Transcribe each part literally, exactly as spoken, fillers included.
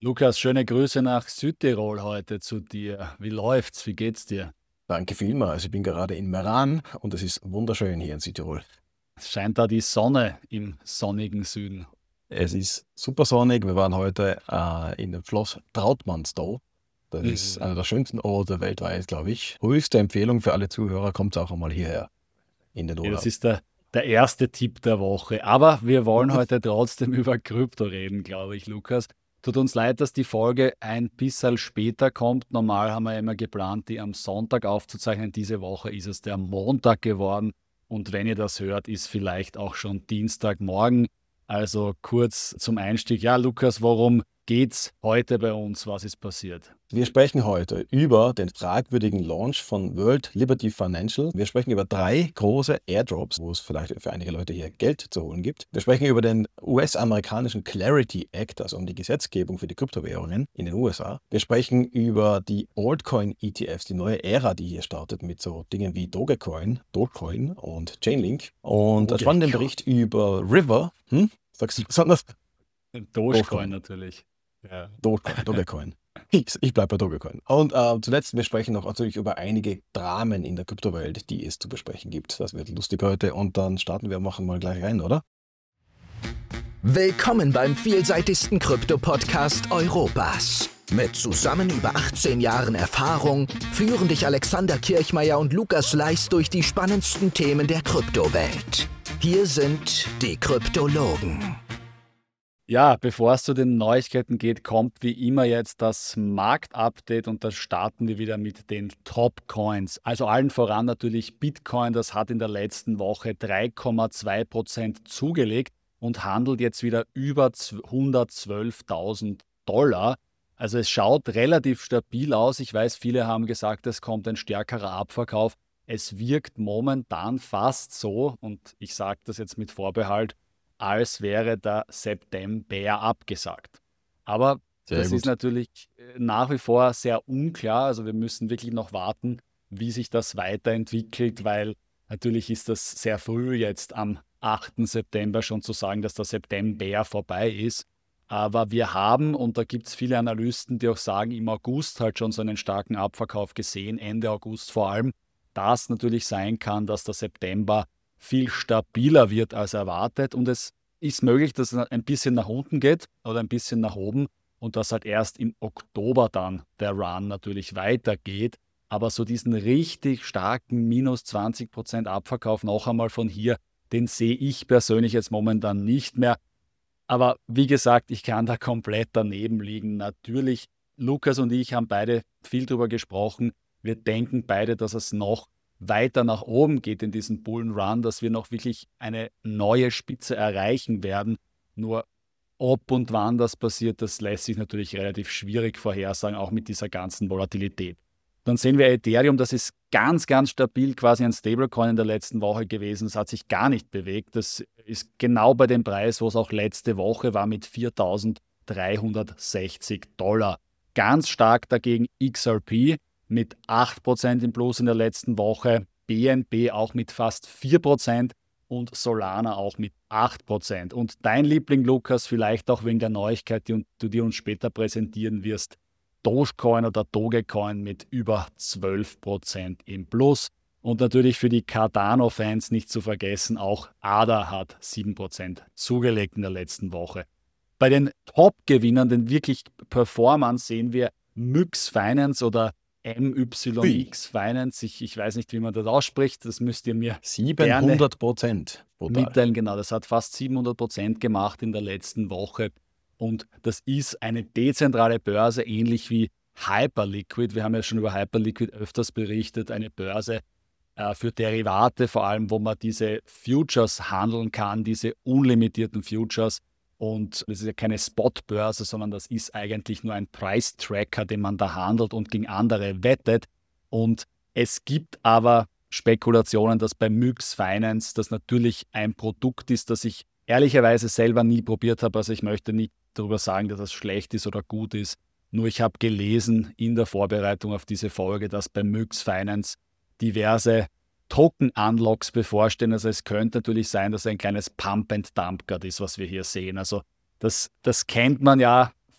Lukas, schöne Grüße nach Südtirol heute zu dir. Wie läuft's? Wie geht's dir? Danke vielmals. Ich bin gerade in Meran und es ist wunderschön hier in Südtirol. Es scheint da die Sonne im sonnigen Süden. Es ist super sonnig. Wir waren heute äh, in dem Schloss Trautmannsdorf. Das ist Mhm. einer der schönsten Orte weltweit, glaube ich. Höchste Empfehlung für alle Zuhörer, kommt auch einmal hierher in den Ja, das Urlaub. ist der, der erste Tipp der Woche. Aber wir wollen Mhm. heute trotzdem über Krypto reden, glaube ich, Lukas. Tut uns leid, dass die Folge ein bisschen später kommt. Normal haben wir immer geplant, die am Sonntag aufzuzeichnen. Diese Woche ist es der Montag geworden. Und wenn ihr das hört, ist vielleicht auch schon Dienstagmorgen. Also kurz zum Einstieg. Ja, Lukas, worum geht's heute bei uns? Was ist passiert? Wir sprechen heute über den fragwürdigen Launch von World Liberty Financial. Wir sprechen über drei große Airdrops, wo es vielleicht für einige Leute hier Geld zu holen gibt. Wir sprechen über den U S-amerikanischen Clarity Act, also um die Gesetzgebung für die Kryptowährungen in den U S A. Wir sprechen über die Altcoin-E T Fs, die neue Ära, die hier startet mit so Dingen wie Dogecoin, Dogecoin und Chainlink. Und einen spannenden Dogecoin. Bericht über River. Hm? Sagst du was anderes? Dogecoin Dogecoin. natürlich. Ja. Dogecoin, Dogecoin. Ich, ich bleibe bei Dogecoin. Und äh, zuletzt, wir sprechen noch natürlich über einige Dramen in der Kryptowelt, die es zu besprechen gibt. Das wird lustig heute. Und dann starten wir, machen mal gleich rein, oder? Willkommen beim vielseitigsten Krypto-Podcast Europas. Mit zusammen über achtzehn Jahren Erfahrung führen dich Alexander Kirchmeier und Lukas Leis durch die spannendsten Themen der Kryptowelt. Hier sind die Kryptologen. Ja, bevor es zu den Neuigkeiten geht, kommt wie immer jetzt das Marktupdate und da starten wir wieder mit den Top-Coins. Also allen voran natürlich Bitcoin, das hat in der letzten Woche drei Komma zwei Prozent zugelegt und handelt jetzt wieder über hundertzwölftausend Dollar. Also es schaut relativ stabil aus. Ich weiß, viele haben gesagt, es kommt ein stärkerer Abverkauf. Es wirkt momentan fast so, und ich sage das jetzt mit Vorbehalt, als wäre der September abgesagt. Aber Sehr das ist gut. natürlich äh, nach wie vor sehr unklar. Also wir müssen wirklich noch warten, wie sich das weiterentwickelt, weil natürlich ist das sehr früh jetzt am achten September schon zu sagen, dass der September vorbei ist. Aber wir haben, und da gibt es viele Analysten, die auch sagen, im August halt schon so einen starken Abverkauf gesehen, Ende August vor allem, dass natürlich sein kann, dass der September viel stabiler wird als erwartet und es ist möglich, dass es ein bisschen nach unten geht oder ein bisschen nach oben und dass halt erst im Oktober dann der Run natürlich weitergeht. Aber so diesen richtig starken minus zwanzig Prozent Abverkauf noch einmal von hier, den sehe ich persönlich jetzt momentan nicht mehr. Aber wie gesagt, ich kann da komplett daneben liegen. Natürlich, Lukas und ich haben beide viel drüber gesprochen. Wir denken beide, dass es noch weiter nach oben geht in diesem Bullen Run, dass wir noch wirklich eine neue Spitze erreichen werden. Nur ob und wann das passiert, das lässt sich natürlich relativ schwierig vorhersagen, auch mit dieser ganzen Volatilität. Dann sehen wir Ethereum, das ist ganz, ganz stabil, quasi ein Stablecoin in der letzten Woche gewesen. Das hat sich gar nicht bewegt. Das ist genau bei dem Preis, wo es auch letzte Woche war, mit viertausenddreihundertsechzig Dollar. Ganz stark dagegen X R P mit acht Prozent im Plus in der letzten Woche, B N B auch mit fast vier Prozent und Solana auch mit acht Prozent. Und dein Liebling, Lukas, vielleicht auch wegen der Neuigkeit, die du dir uns später präsentieren wirst, Dogecoin oder Dogecoin mit über zwölf Prozent im Plus. Und natürlich für die Cardano-Fans nicht zu vergessen, auch A D A hat sieben Prozent zugelegt in der letzten Woche. Bei den Top-Gewinnern, den wirklich Performern, sehen wir Myx Finance oder M Y Hui, X Finance. Ich, ich weiß nicht, wie man das ausspricht. Das müsst ihr mir gerne siebenhundert Prozent. Brutal. mitteilen. Genau, das hat fast siebenhundert Prozent gemacht in der letzten Woche. Und das ist eine dezentrale Börse, ähnlich wie Hyperliquid. Wir haben ja schon über Hyperliquid öfters berichtet. Eine Börse äh, für Derivate, vor allem, wo man diese Futures handeln kann, diese unlimitierten Futures. Und das ist ja keine Spot-Börse, sondern das ist eigentlich nur ein Price-Tracker, den man da handelt und gegen andere wettet. Und es gibt aber Spekulationen, dass bei Myx Finance das natürlich ein Produkt ist, das ich ehrlicherweise selber nie probiert habe. Also ich möchte nicht darüber sagen, dass es schlecht ist oder gut ist. Nur ich habe gelesen in der Vorbereitung auf diese Folge, dass bei Myx Finance diverse Token-Unlocks bevorstehen. Also es könnte natürlich sein, dass ein kleines Pump-and-Dump gerade ist, was wir hier sehen. Also das, das kennt man ja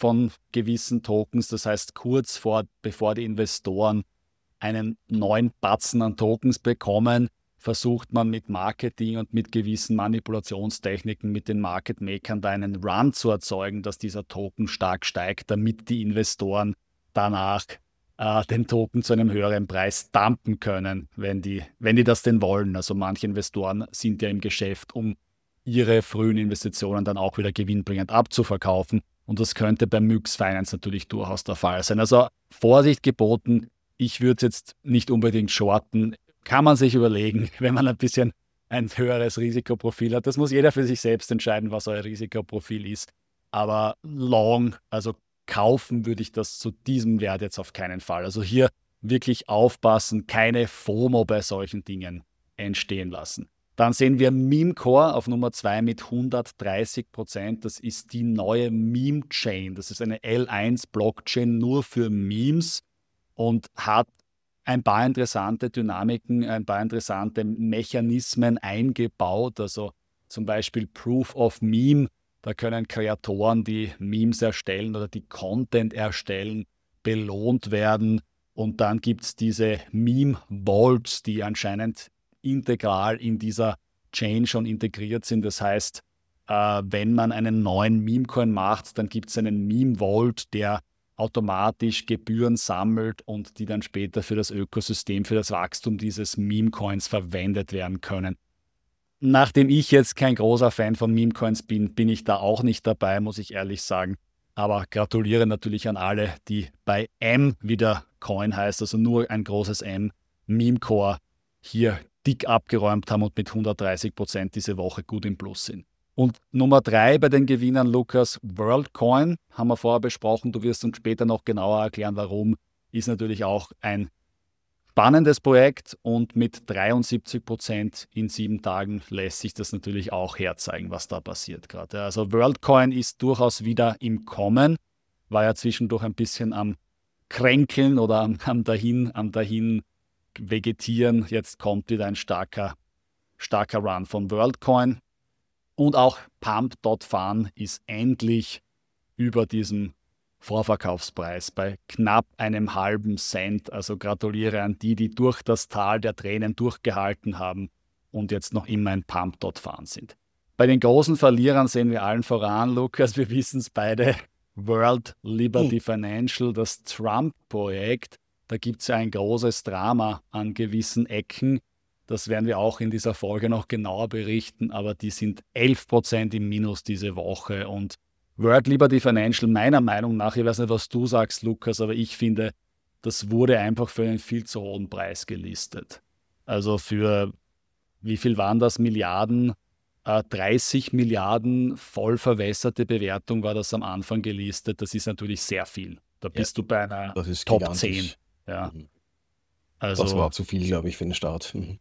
von gewissen Tokens, das heißt kurz vor, bevor die Investoren einen neuen Batzen an Tokens bekommen, versucht man mit Marketing und mit gewissen Manipulationstechniken mit den Market Makern da einen Run zu erzeugen, dass dieser Token stark steigt, damit die Investoren danach äh, den Token zu einem höheren Preis dumpen können, wenn die, wenn die das denn wollen. Also manche Investoren sind ja im Geschäft, um ihre frühen Investitionen dann auch wieder gewinnbringend abzuverkaufen. Und das könnte bei M Y X Finance natürlich durchaus der Fall sein. Also Vorsicht geboten, ich würde es jetzt nicht unbedingt shorten. Kann man sich überlegen, wenn man ein bisschen ein höheres Risikoprofil hat. Das muss jeder für sich selbst entscheiden, was euer Risikoprofil ist. Aber long, also kaufen würde ich das zu diesem Wert jetzt auf keinen Fall. Also hier wirklich aufpassen, keine FOMO bei solchen Dingen entstehen lassen. Dann sehen wir Memecore auf Nummer zwei mit hundertdreißig Prozent. Das ist die neue Meme-Chain. Das ist eine L eins Blockchain nur für Memes und hat ein paar interessante Dynamiken, ein paar interessante Mechanismen eingebaut. Also zum Beispiel Proof of Meme. Da können Kreatoren, die Memes erstellen oder die Content erstellen, belohnt werden. Und dann gibt es diese Meme-Vaults, die anscheinend integral in dieser Chain schon integriert sind. Das heißt, äh, wenn man einen neuen Meme-Coin macht, dann gibt es einen Meme-Vault, der automatisch Gebühren sammelt und die dann später für das Ökosystem, für das Wachstum dieses Meme-Coins verwendet werden können. Nachdem ich jetzt kein großer Fan von Meme-Coins bin, bin ich da auch nicht dabei, muss ich ehrlich sagen. Aber gratuliere natürlich an alle, die bei M, wie der Coin heißt, also nur ein großes M, Memecore, hier dick abgeräumt haben und mit hundertdreißig Prozent diese Woche gut im Plus sind. Und Nummer drei bei den Gewinnern, Lukas, WorldCoin, haben wir vorher besprochen. Du wirst uns später noch genauer erklären, warum. Ist natürlich auch ein spannendes Projekt und mit dreiundsiebzig Prozent in sieben Tagen lässt sich das natürlich auch herzeigen, was da passiert gerade. Also WorldCoin ist durchaus wieder im Kommen, war ja zwischendurch ein bisschen am Kränkeln oder am, am dahin, am dahin vegetieren. Jetzt kommt wieder ein starker, starker Run von WorldCoin. Und auch Pump Punkt Fun ist endlich über diesem Vorverkaufspreis bei knapp einem halben Cent. Also gratuliere an die, die durch das Tal der Tränen durchgehalten haben und jetzt noch immer ein Pump Punkt Fun sind. Bei den großen Verlierern sehen wir allen voran, Lukas, wir wissen es beide, World Liberty Financial, das Trump-Projekt. Da gibt es ja ein großes Drama an gewissen Ecken. Das werden wir auch in dieser Folge noch genauer berichten, aber die sind elf Prozent im Minus diese Woche. Und World Liberty Financial, meiner Meinung nach, ich weiß nicht, was du sagst, Lukas, aber ich finde, das wurde einfach für einen viel zu hohen Preis gelistet. Also für, wie viel waren das, Milliarden? Äh, dreißig Milliarden voll verwässerte Bewertung war das am Anfang gelistet. Das ist natürlich sehr viel. Da Ja, bist du bei einer das ist Top gigantisch. zehn. Ja. Mhm. Also, Das war zu viel, glaube ich, für den Start. Mhm.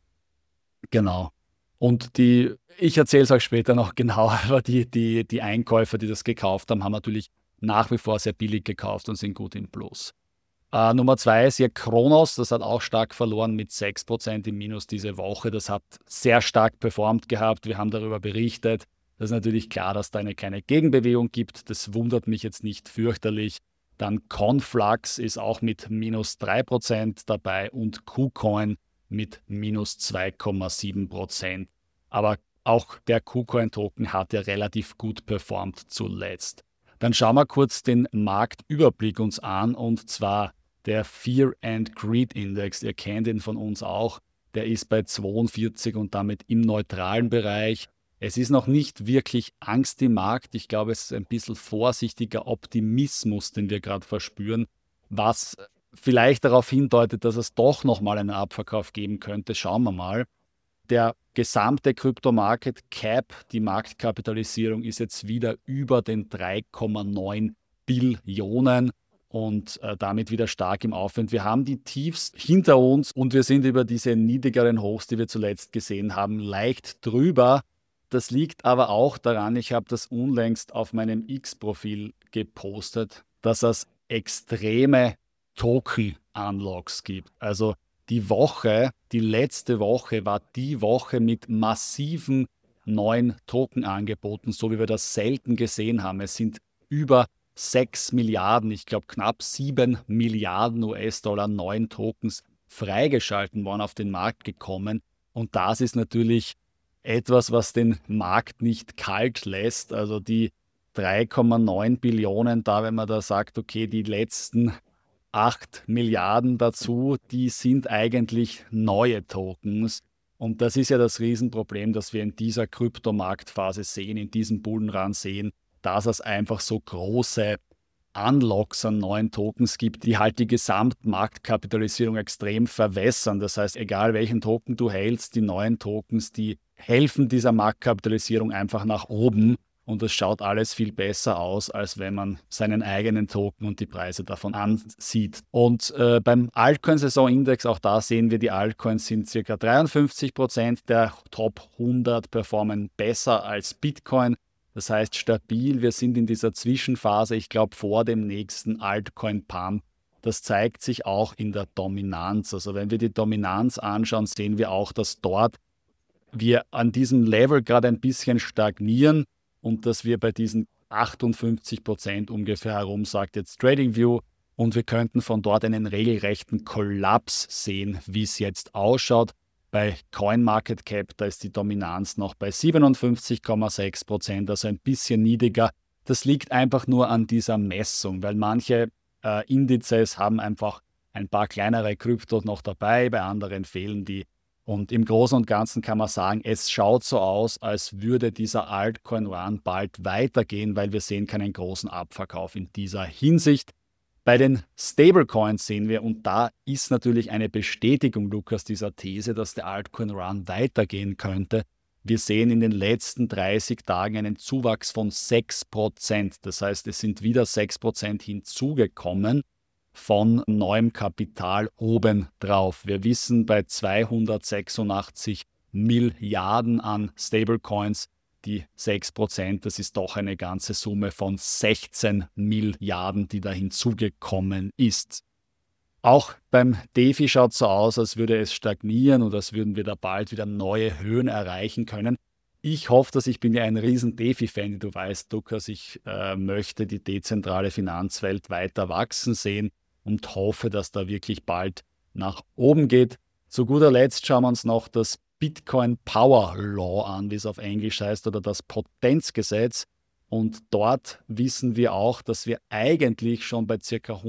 genau. Und die, ich erzähle es euch später noch genauer, aber die, die, die Einkäufer, die das gekauft haben, haben natürlich nach wie vor sehr billig gekauft und sind gut im Plus. Äh, Nummer zwei ist hier Kronos, das hat auch stark verloren mit sechs Prozent im Minus diese Woche. Das hat sehr stark performt gehabt, wir haben darüber berichtet. Das ist natürlich klar, dass da eine keine Gegenbewegung gibt, das wundert mich jetzt nicht fürchterlich. Dann Conflux ist auch mit minus drei Prozent dabei und KuCoin mit minus zwei Komma sieben Prozent. Aber auch der KuCoin-Token hat ja relativ gut performt zuletzt. Dann schauen wir kurz den Marktüberblick uns an, und zwar der Fear and Greed Index. Ihr kennt ihn von uns auch. Der ist bei zweiundvierzig und damit im neutralen Bereich. Es ist noch nicht wirklich Angst im Markt. Ich glaube, es ist ein bisschen vorsichtiger Optimismus, den wir gerade verspüren, was vielleicht darauf hindeutet, dass es doch nochmal einen Abverkauf geben könnte. Schauen wir mal. Der gesamte Krypto-Market Cap, die Marktkapitalisierung, ist jetzt wieder über den drei Komma neun Billionen und äh, damit wieder stark im Aufwind. Wir haben die Tiefs hinter uns und wir sind über diese niedrigeren Hochs, die wir zuletzt gesehen haben, leicht drüber. Das liegt aber auch daran, ich habe das unlängst auf meinem X-Profil gepostet, dass es extreme Token-Unlocks gibt. Also die Woche, die letzte Woche war die Woche mit massiven neuen Token-Angeboten, so wie wir das selten gesehen haben. Es sind über sechs Milliarden, ich glaube knapp sieben Milliarden U S-Dollar neuen Tokens freigeschalten worden, auf den Markt gekommen. Und das ist natürlich etwas, was den Markt nicht kalt lässt. Also die drei Komma neun Billionen da, wenn man da sagt, okay, die letzten acht Milliarden dazu, die sind eigentlich neue Tokens. Und das ist ja das Riesenproblem, das wir in dieser Kryptomarktphase sehen, in diesem Bullenrun sehen, dass es einfach so große Unlocks an neuen Tokens gibt, die halt die Gesamtmarktkapitalisierung extrem verwässern. Das heißt, egal welchen Token du hältst, die neuen Tokens, die helfen dieser Marktkapitalisierung einfach nach oben. Und es schaut alles viel besser aus, als wenn man seinen eigenen Token und die Preise davon ansieht. Und äh, beim Altcoin-Saison-Index, auch da sehen wir, die Altcoins sind ca. dreiundfünfzig Prozent der Top hundert performen besser als Bitcoin. Das heißt stabil, wir sind in dieser Zwischenphase, ich glaube vor dem nächsten Altcoin-Pump. Das zeigt sich auch in der Dominanz. Also wenn wir die Dominanz anschauen, sehen wir auch, dass dort wir an diesem Level gerade ein bisschen stagnieren und dass wir bei diesen achtundfünfzig Prozent ungefähr herum, sagt jetzt TradingView, und wir könnten von dort einen regelrechten Kollaps sehen, wie es jetzt ausschaut. Bei CoinMarketCap, da ist die Dominanz noch bei siebenundfünfzig Komma sechs Prozent, also ein bisschen niedriger. Das liegt einfach nur an dieser Messung, weil manche äh, Indizes haben einfach ein paar kleinere Kryptos noch dabei, bei anderen fehlen die. Und im Großen und Ganzen kann man sagen, es schaut so aus, als würde dieser Altcoin-Run bald weitergehen, weil wir sehen keinen großen Abverkauf in dieser Hinsicht. Bei den Stablecoins sehen wir, und da ist natürlich eine Bestätigung, Lukas, dieser These, dass der Altcoin-Run weitergehen könnte. Wir sehen in den letzten dreißig Tagen einen Zuwachs von sechs Prozent. Das heißt, es sind wieder sechs Prozent hinzugekommen von neuem Kapital obendrauf. Wir wissen, bei zweihundertsechsundachtzig Milliarden an Stablecoins, die sechs Prozent, das ist doch eine ganze Summe von sechzehn Milliarden, die da hinzugekommen ist. Auch beim DeFi schaut es so aus, als würde es stagnieren und als würden wir da bald wieder neue Höhen erreichen können. Ich hoffe, dass ich bin ja ein riesen DeFi-Fan, wie du weißt, Lukas. Ich äh, möchte die dezentrale Finanzwelt weiter wachsen sehen und hoffe, dass da wirklich bald nach oben geht. Zu guter Letzt schauen wir uns noch das Bitcoin Power Law an, wie es auf Englisch heißt, oder das Potenzgesetz. Und dort wissen wir auch, dass wir eigentlich schon bei ca.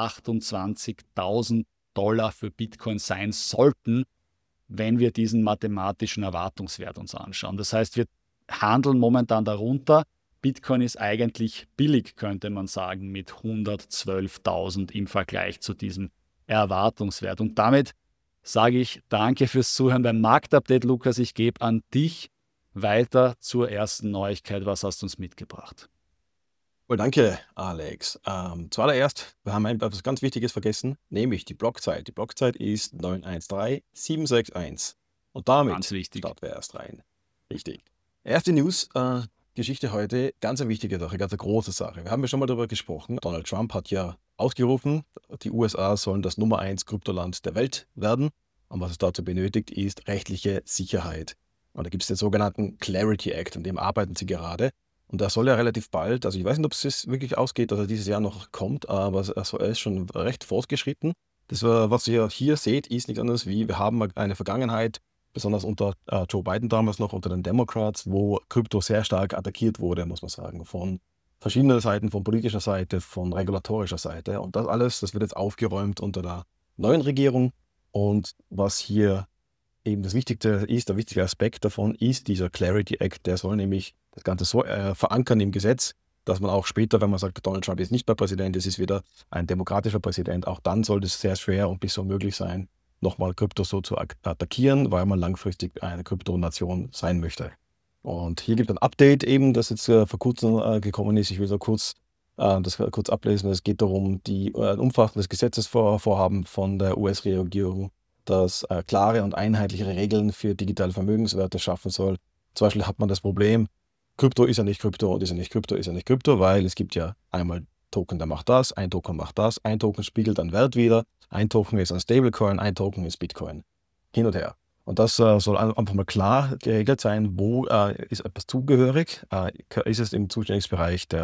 hundertachtundzwanzigtausend Dollar für Bitcoin sein sollten, wenn wir diesen mathematischen Erwartungswert uns anschauen. Das heißt, wir handeln momentan darunter. Bitcoin ist eigentlich billig, könnte man sagen, mit hundertzwölftausend im Vergleich zu diesem Erwartungswert. Und damit sage ich danke fürs Zuhören beim Marktupdate, Lukas. Ich gebe an dich weiter zur ersten Neuigkeit. Was hast du uns mitgebracht? Well, danke, Alex. Ähm, zuallererst, wir haben etwas ganz Wichtiges vergessen, nämlich die Blockzeit. Die Blockzeit ist neun eins drei sieben sechs eins. Und damit Ganz wichtig. starten wir erst rein. Richtig. Erste News, äh, Geschichte heute, ganz eine wichtige Sache, ganz eine große Sache. Wir haben ja schon mal darüber gesprochen. Donald Trump hat ja ausgerufen, die U S A sollen das Nummer eins Kryptoland der Welt werden. Und was es dazu benötigt, ist rechtliche Sicherheit. Und da gibt es den sogenannten Clarity Act, an dem arbeiten sie gerade. Und da soll ja relativ bald, also ich weiß nicht, ob es wirklich ausgeht, dass er dieses Jahr noch kommt, aber er ist schon recht fortgeschritten. Das, was ihr hier seht, ist nichts anderes wie, wir haben eine Vergangenheit, besonders unter äh, Joe Biden damals noch, unter den Democrats, wo Krypto sehr stark attackiert wurde, muss man sagen, von verschiedenen Seiten, von politischer Seite, von regulatorischer Seite. Und das alles, das wird jetzt aufgeräumt unter der neuen Regierung. Und was hier eben das Wichtigste ist, der wichtige Aspekt davon ist dieser Clarity Act, der soll nämlich das Ganze so äh, verankern im Gesetz, dass man auch später, wenn man sagt, Donald Trump ist nicht mehr Präsident, es ist wieder ein demokratischer Präsident, auch dann soll es sehr schwer und bis unmöglich sein, nochmal Krypto so zu attackieren, weil man langfristig eine Kryptonation sein möchte. Und hier gibt es ein Update eben, das jetzt äh, vor kurzem äh, gekommen ist. Ich will so kurz äh, das kurz ablesen. Es geht darum, die äh, umfassendes Gesetzesvorhaben von der U S-Regierung, das äh, klare und einheitliche Regeln für digitale Vermögenswerte schaffen soll. Zum Beispiel hat man das Problem, Krypto ist ja nicht Krypto und ist ja nicht Krypto, ist ja nicht Krypto, weil es gibt ja einmal Token, der macht das, ein Token macht das, ein Token spiegelt dann Wert wieder, ein Token ist ein Stablecoin, ein Token ist Bitcoin. Hin und her. Und das äh, soll einfach mal klar geregelt sein, wo äh, ist etwas zugehörig, äh, ist es im Zuständigkeitsbereich der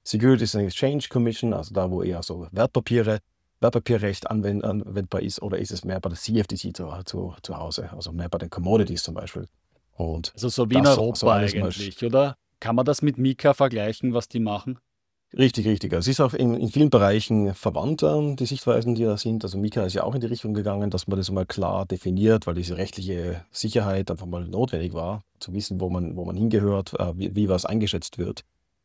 Securities and Exchange Commission, also da, wo eher so Wertpapiere, Wertpapierrecht anwend, anwendbar ist, oder ist es mehr bei der C F T C zu, zu, zu Hause, also mehr bei den Commodities zum Beispiel. Und Also so wie in das so- Europa so alles mal- eigentlich, oder? Kann man das mit Mika vergleichen, was die machen? Richtig, richtig. Also es ist auch in, in vielen Bereichen verwandt, ähm, die Sichtweisen, die da sind. Also Mika ist ja auch in die Richtung gegangen, dass man das mal klar definiert, weil diese rechtliche Sicherheit einfach mal notwendig war, zu wissen, wo man, wo man hingehört, äh, wie, wie was eingeschätzt wird.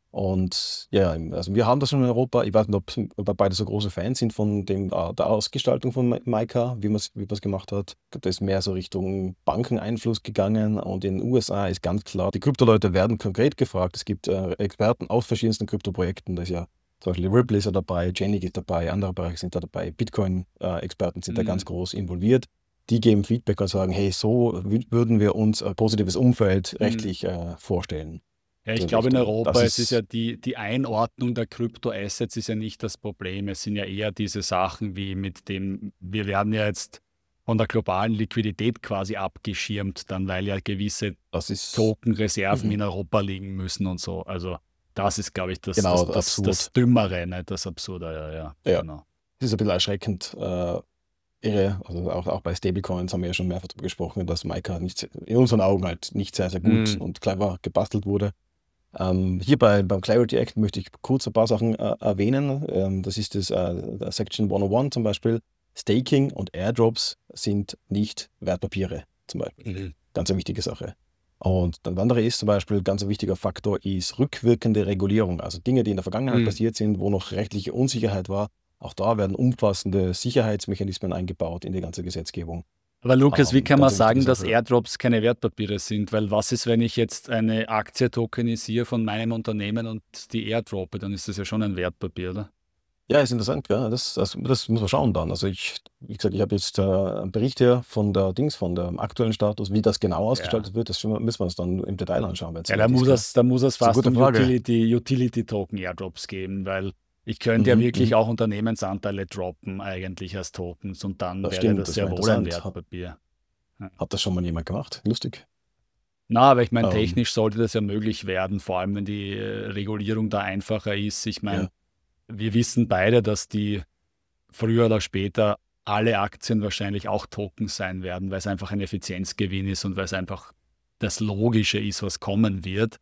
Und ja, also wir haben das schon in Europa. Ich weiß nicht, ob, ob wir beide so große Fans sind von dem, äh, der Ausgestaltung von Mi- Mika, wie man es wie man's gemacht hat. Ich glaube, da ist mehr so Richtung Bankeneinfluss gegangen. Und in den U S A ist ganz klar, die Kryptoleute werden konkret gefragt. Es gibt äh, Experten aus verschiedensten Kryptoprojekten. Da ist ja zum Beispiel Ripple ist ja dabei, Chainlink ist dabei, andere Bereiche sind da dabei, Bitcoin-Experten sind da Mhm. ganz groß involviert. Die geben Feedback und sagen, hey, so wü- würden wir uns ein positives Umfeld Mhm. rechtlich äh, vorstellen. Ja, ich So in glaube in Richtung. Europa, Das es ist ist- ja die, die Einordnung der Kryptoassets ist ja nicht das Problem. Es sind ja eher diese Sachen wie mit dem, wir werden ja jetzt von der globalen Liquidität quasi abgeschirmt, dann weil ja gewisse Das ist Tokenreserven Mhm. in Europa liegen müssen und so. Also das ist, glaube ich, das, Genau, das, das, absurd. das Dümmere, nicht das Absurde, ja, ja. Ja. Genau. Das ist ein bisschen erschreckend äh, irre. Also auch, auch bei Stablecoins haben wir ja schon mehrfach darüber gesprochen, dass Mika nicht, in unseren Augen halt nicht sehr, sehr gut Mhm. und clever gebastelt wurde. Ähm, hier bei, beim Clarity Act möchte ich kurz ein paar Sachen äh, erwähnen. Ähm, das ist das äh, der Section hunderteins zum Beispiel. Staking und Airdrops sind nicht Wertpapiere zum Beispiel. Mhm. Ganz eine wichtige Sache. Und dann andere ist zum Beispiel, ganz ein wichtiger Faktor ist rückwirkende Regulierung. Also Dinge, die in der Vergangenheit Mhm. passiert sind, wo noch rechtliche Unsicherheit war. Auch da werden umfassende Sicherheitsmechanismen eingebaut in die ganze Gesetzgebung. Aber Lukas, wie Ähm, kann man ganz eine wichtige sagen, dass Sache. Airdrops keine Wertpapiere sind? Weil was ist, wenn ich jetzt eine Aktie tokenisiere von meinem Unternehmen und die airdroppe? Dann ist das ja schon ein Wertpapier, oder? Ja, ist interessant, ja. Das, das, das muss man schauen dann. Also ich, wie gesagt, ich habe jetzt äh, einen Bericht hier von der Dings, von dem aktuellen Status, wie das genau ausgestaltet wird, das schon- müssen wir uns dann im Detail anschauen. wenn's Ja, soweit da ist, muss gell? es, da muss es ist eine fast gute um Frage. Utility, Utility-Token Airdrops geben, weil ich könnte ja Mhm, wirklich mhm. auch Unternehmensanteile droppen eigentlich als Tokens und dann Das wäre stimmt, das das sehr wäre wohl ein interessant. Hat, Wertpapier. hat das schon mal jemand gemacht? Lustig. Na, aber ich meine, Ähm, technisch sollte das ja möglich werden, vor allem wenn die äh, Regulierung da einfacher ist. Ich meine, ja, wir wissen beide, dass die früher oder später alle Aktien wahrscheinlich auch Tokens sein werden, weil es einfach ein Effizienzgewinn ist und weil es einfach das Logische ist, was kommen wird.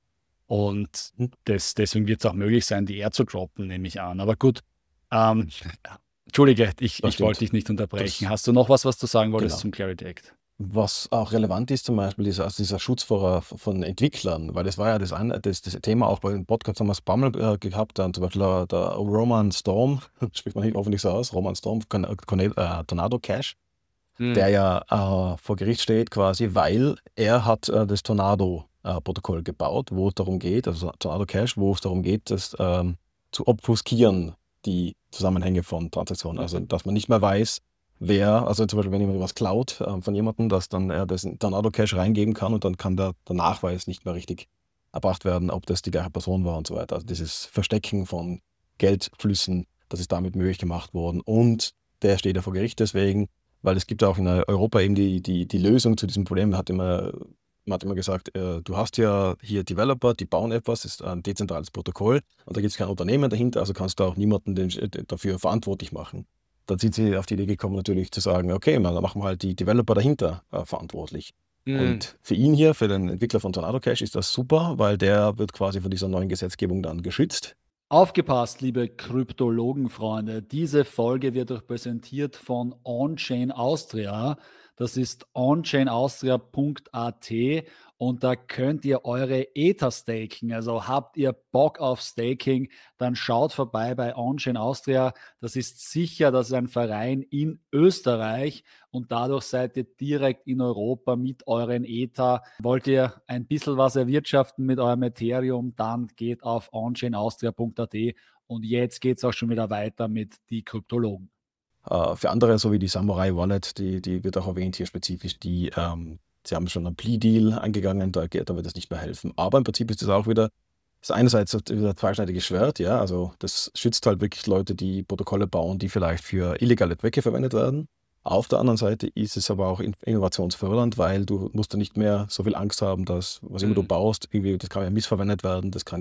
Und hm, das, deswegen wird es auch möglich sein, die eher zu droppen, nehme ich an. Aber gut, ähm, Entschuldige, ich, das ich wollte stimmt. dich nicht unterbrechen. Das, Hast du noch was, was du sagen wolltest genau. zum Clarity Act? Was auch relevant ist zum Beispiel, ist also dieser Schutz vor, von Entwicklern, weil das war ja das, eine, das, das Thema auch bei den Podcasts haben wir es ein paar Mal äh, gehabt, dann zum Beispiel der, der Roman Storm, spricht man nicht hoffentlich so aus, Roman Storm, Con- Con- äh, Tornado Cash, der ja äh, vor Gericht steht quasi, weil er hat äh, das Tornado-Protokoll gebaut, wo es darum geht, also Tornado Cash, wo es darum geht, das ähm, zu obfuskieren, die Zusammenhänge von Transaktionen. Also, dass man nicht mehr weiß, wer, also zum Beispiel, wenn jemand was klaut äh, von jemandem, dass dann er das in Tornado Cash reingeben kann und dann kann der, der Nachweis nicht mehr richtig erbracht werden, ob das die gleiche Person war und so weiter. Also dieses Verstecken von Geldflüssen, das ist damit möglich gemacht worden. Und der steht ja vor Gericht deswegen, weil es gibt ja auch in Europa eben die, die, die Lösung zu diesem Problem. Man hat immer, man hat immer gesagt, äh, du hast ja hier Developer, die bauen etwas, das ist ein dezentrales Protokoll und da gibt es kein Unternehmen dahinter, also kannst du auch niemanden den, den dafür verantwortlich machen. Dann sind sie auf die Idee gekommen, natürlich zu sagen, okay, man, dann machen wir halt die Developer dahinter äh, verantwortlich. Mhm. Und für ihn hier, für den Entwickler von Tornado Cash, ist das super, weil der wird quasi von dieser neuen Gesetzgebung dann geschützt. Aufgepasst, liebe Kryptologenfreunde. Diese Folge wird euch präsentiert von OnChain Austria. Das ist onchain austria punkt a t und da könnt ihr eure Ether staken. Also habt ihr Bock auf Staking, dann schaut vorbei bei OnChain Austria. Das ist sicher, das ist ein Verein in Österreich und dadurch seid ihr direkt in Europa mit euren Ether. Wollt ihr ein bisschen was erwirtschaften mit eurem Ethereum, dann geht auf onchain austria punkt a t und jetzt geht es auch schon wieder weiter mit die Kryptologen. Äh, für andere, so wie die Samurai Wallet, die, die wird auch erwähnt hier spezifisch, die, ähm, sie haben schon einen Plea-Deal angegangen, da, geht- da wird das nicht mehr helfen. Aber im Prinzip ist das auch wieder, das ist einerseits wieder ein zweischneidiges Schwert, ja, also das schützt halt wirklich Leute, die Protokolle bauen, die vielleicht für illegale Zwecke verwendet werden. Auf der anderen Seite ist es aber auch in- innovationsfördernd, weil du musst dann nicht mehr so viel Angst haben, dass was immer du Mhm. baust, irgendwie, das kann ja missverwendet werden, das kann ja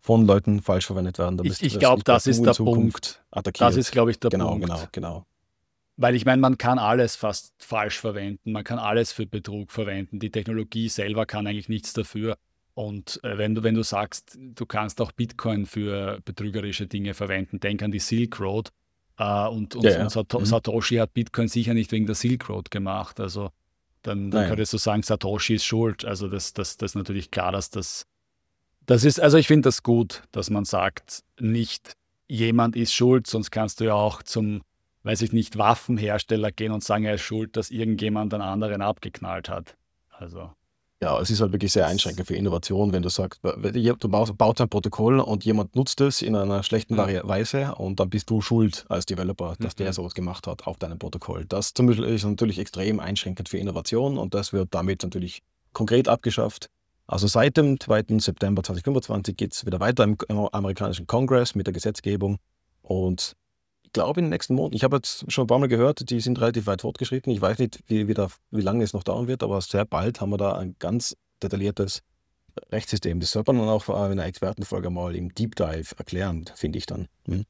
von Leuten falsch verwendet werden. Ich, ich glaube, das ist der Punkt. Attackiert. Das ist, glaube ich, der genau, Punkt. Genau, genau, Weil ich meine, man kann alles fast falsch verwenden, man kann alles für Betrug verwenden. Die Technologie selber kann eigentlich nichts dafür. Und äh, wenn du, wenn du sagst, du kannst auch Bitcoin für betrügerische Dinge verwenden, denk an die Silk Road. Äh, und und, Ja, ja. und Sato- Mhm. Satoshi hat Bitcoin sicher nicht wegen der Silk Road gemacht. Also dann, dann Nein. könntest du sagen, Satoshi ist schuld. Also das, das, das ist natürlich klar, dass das, das ist, also ich finde das gut, dass man sagt, nicht jemand ist schuld, sonst kannst du ja auch zum, weiß ich nicht, Waffenhersteller gehen und sagen, er ist schuld, dass irgendjemand einen anderen abgeknallt hat. Also Ja, es ist halt wirklich sehr einschränkend für Innovation, wenn du sagst, du baust, baust ein Protokoll und jemand nutzt es in einer schlechten Mhm. Vari- Weise und dann bist du schuld als Developer, dass der Mhm. sowas gemacht hat auf deinem Protokoll. Das zum Beispiel ist natürlich extrem einschränkend für Innovation und das wird damit natürlich konkret abgeschafft. Also seit dem zweiten September zweitausendfünfundzwanzig geht es wieder weiter im amerikanischen Kongress mit der Gesetzgebung und ich glaube in den nächsten Monaten, ich habe jetzt schon ein paar Mal gehört, die sind relativ weit fortgeschritten. Ich weiß nicht, wie, wie, da, wie lange es noch dauern wird, aber sehr bald haben wir da ein ganz detailliertes Rechtssystem. Das sollte man dann auch in einer Expertenfolge mal im Deep Dive erklären, finde ich dann. Hm?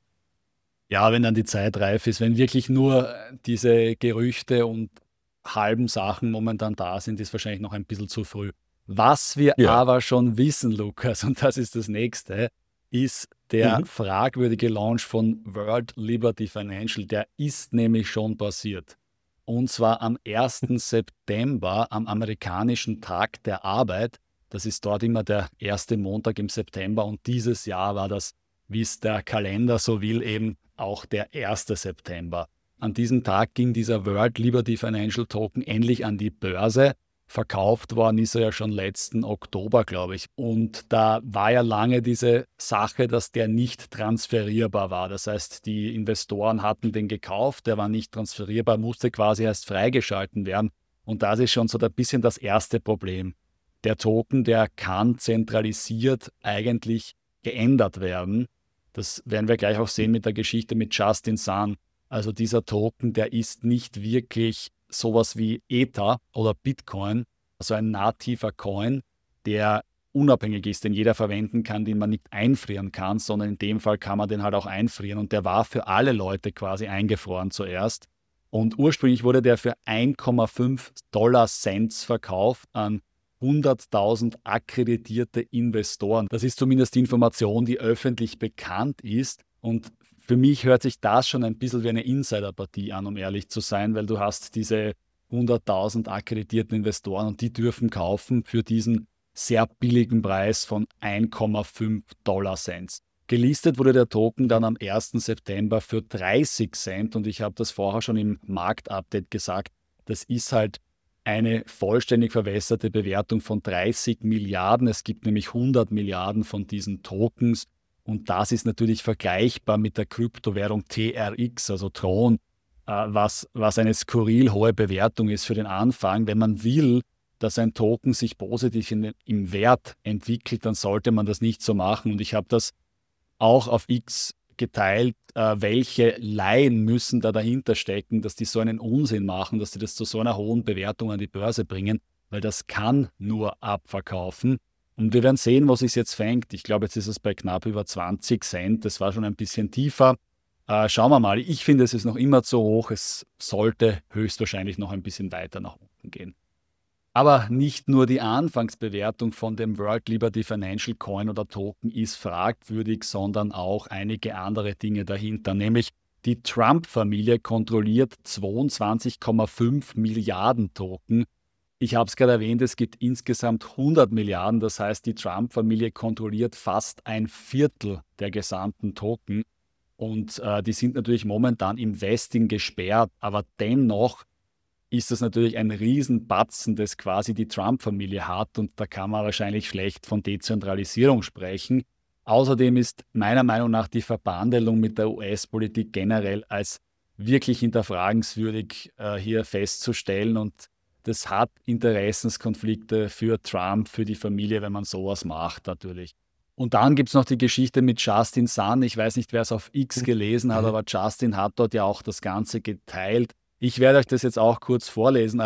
ja, wenn dann die Zeit reif ist, wenn wirklich nur äh, diese Gerüchte und halben Sachen momentan da sind, ist wahrscheinlich noch ein bisschen zu früh. Was wir Ja. aber schon wissen, Lukas, und das ist das nächste, ist der Mhm. fragwürdige Launch von World Liberty Financial. Der ist nämlich schon passiert. Und zwar am ersten September, am amerikanischen Tag der Arbeit. Das ist dort immer der erste Montag im September. Und dieses Jahr war das, wie es der Kalender so will, eben auch der erste September. An diesem Tag ging dieser World Liberty Financial Token endlich an die Börse. Verkauft worden ist er ja schon letzten Oktober, glaube ich. Und da war ja lange diese Sache, dass der nicht transferierbar war. Das heißt, die Investoren hatten den gekauft, der war nicht transferierbar, musste quasi erst freigeschalten werden. Und das ist schon so ein bisschen das erste Problem. Der Token, der kann zentralisiert eigentlich geändert werden. Das werden wir gleich auch sehen mit der Geschichte mit Justin Sun. Also dieser Token, der ist nicht wirklich sowas wie Ether oder Bitcoin, also ein nativer Coin, der unabhängig ist, den jeder verwenden kann, den man nicht einfrieren kann, sondern in dem Fall kann man den halt auch einfrieren. Und der war für alle Leute quasi eingefroren zuerst. Und ursprünglich wurde der für eins Komma fünf Dollar Cents verkauft an hunderttausend akkreditierte Investoren. Das ist zumindest die Information, die öffentlich bekannt ist. Und für mich hört sich das schon ein bisschen wie eine Insiderpartie an, um ehrlich zu sein, weil du hast diese hunderttausend akkreditierten Investoren und die dürfen kaufen für diesen sehr billigen Preis von eins Komma fünf Dollar Cents. Gelistet wurde der Token dann am ersten September für dreißig Cent und ich habe das vorher schon im Marktupdate gesagt, das ist halt eine vollständig verwässerte Bewertung von dreißig Milliarden. Es gibt nämlich hundert Milliarden von diesen Tokens. Und das ist natürlich vergleichbar mit der Kryptowährung T R X, also Tron, äh, was, was eine skurril hohe Bewertung ist für den Anfang. Wenn man will, dass ein Token sich positiv in, im Wert entwickelt, dann sollte man das nicht so machen. Und ich habe das auch auf X geteilt, äh, welche Laien müssen da dahinter stecken, dass die so einen Unsinn machen, dass die das zu so einer hohen Bewertung an die Börse bringen, weil das kann nur abverkaufen. Und wir werden sehen, wo es sich jetzt fängt. Ich glaube, jetzt ist es bei knapp über zwanzig Cent. Das war schon ein bisschen tiefer. Äh, schauen wir mal. Ich finde, es ist noch immer zu hoch. Es sollte höchstwahrscheinlich noch ein bisschen weiter nach unten gehen. Aber nicht nur die Anfangsbewertung von dem World Liberty Financial Coin oder Token ist fragwürdig, sondern auch einige andere Dinge dahinter. Nämlich die Trump-Familie kontrolliert zweiundzwanzig Komma fünf Milliarden Token. Ich habe es gerade erwähnt, es gibt insgesamt hundert Milliarden, das heißt, die Trump-Familie kontrolliert fast ein Viertel der gesamten Token und äh, die sind natürlich momentan im Vesting gesperrt, aber dennoch ist das natürlich ein Riesenbatzen, das quasi die Trump-Familie hat und da kann man wahrscheinlich schlecht von Dezentralisierung sprechen. Außerdem ist meiner Meinung nach die Verbandelung mit der U S-Politik generell als wirklich hinterfragenswürdig äh, hier festzustellen und das hat Interessenskonflikte für Trump, für die Familie, wenn man sowas macht natürlich. Und dann gibt es noch die Geschichte mit Justin Sun. Ich weiß nicht, wer es auf X gelesen hat, aber Justin hat dort ja auch das Ganze geteilt. Ich werde euch das jetzt auch kurz vorlesen. Also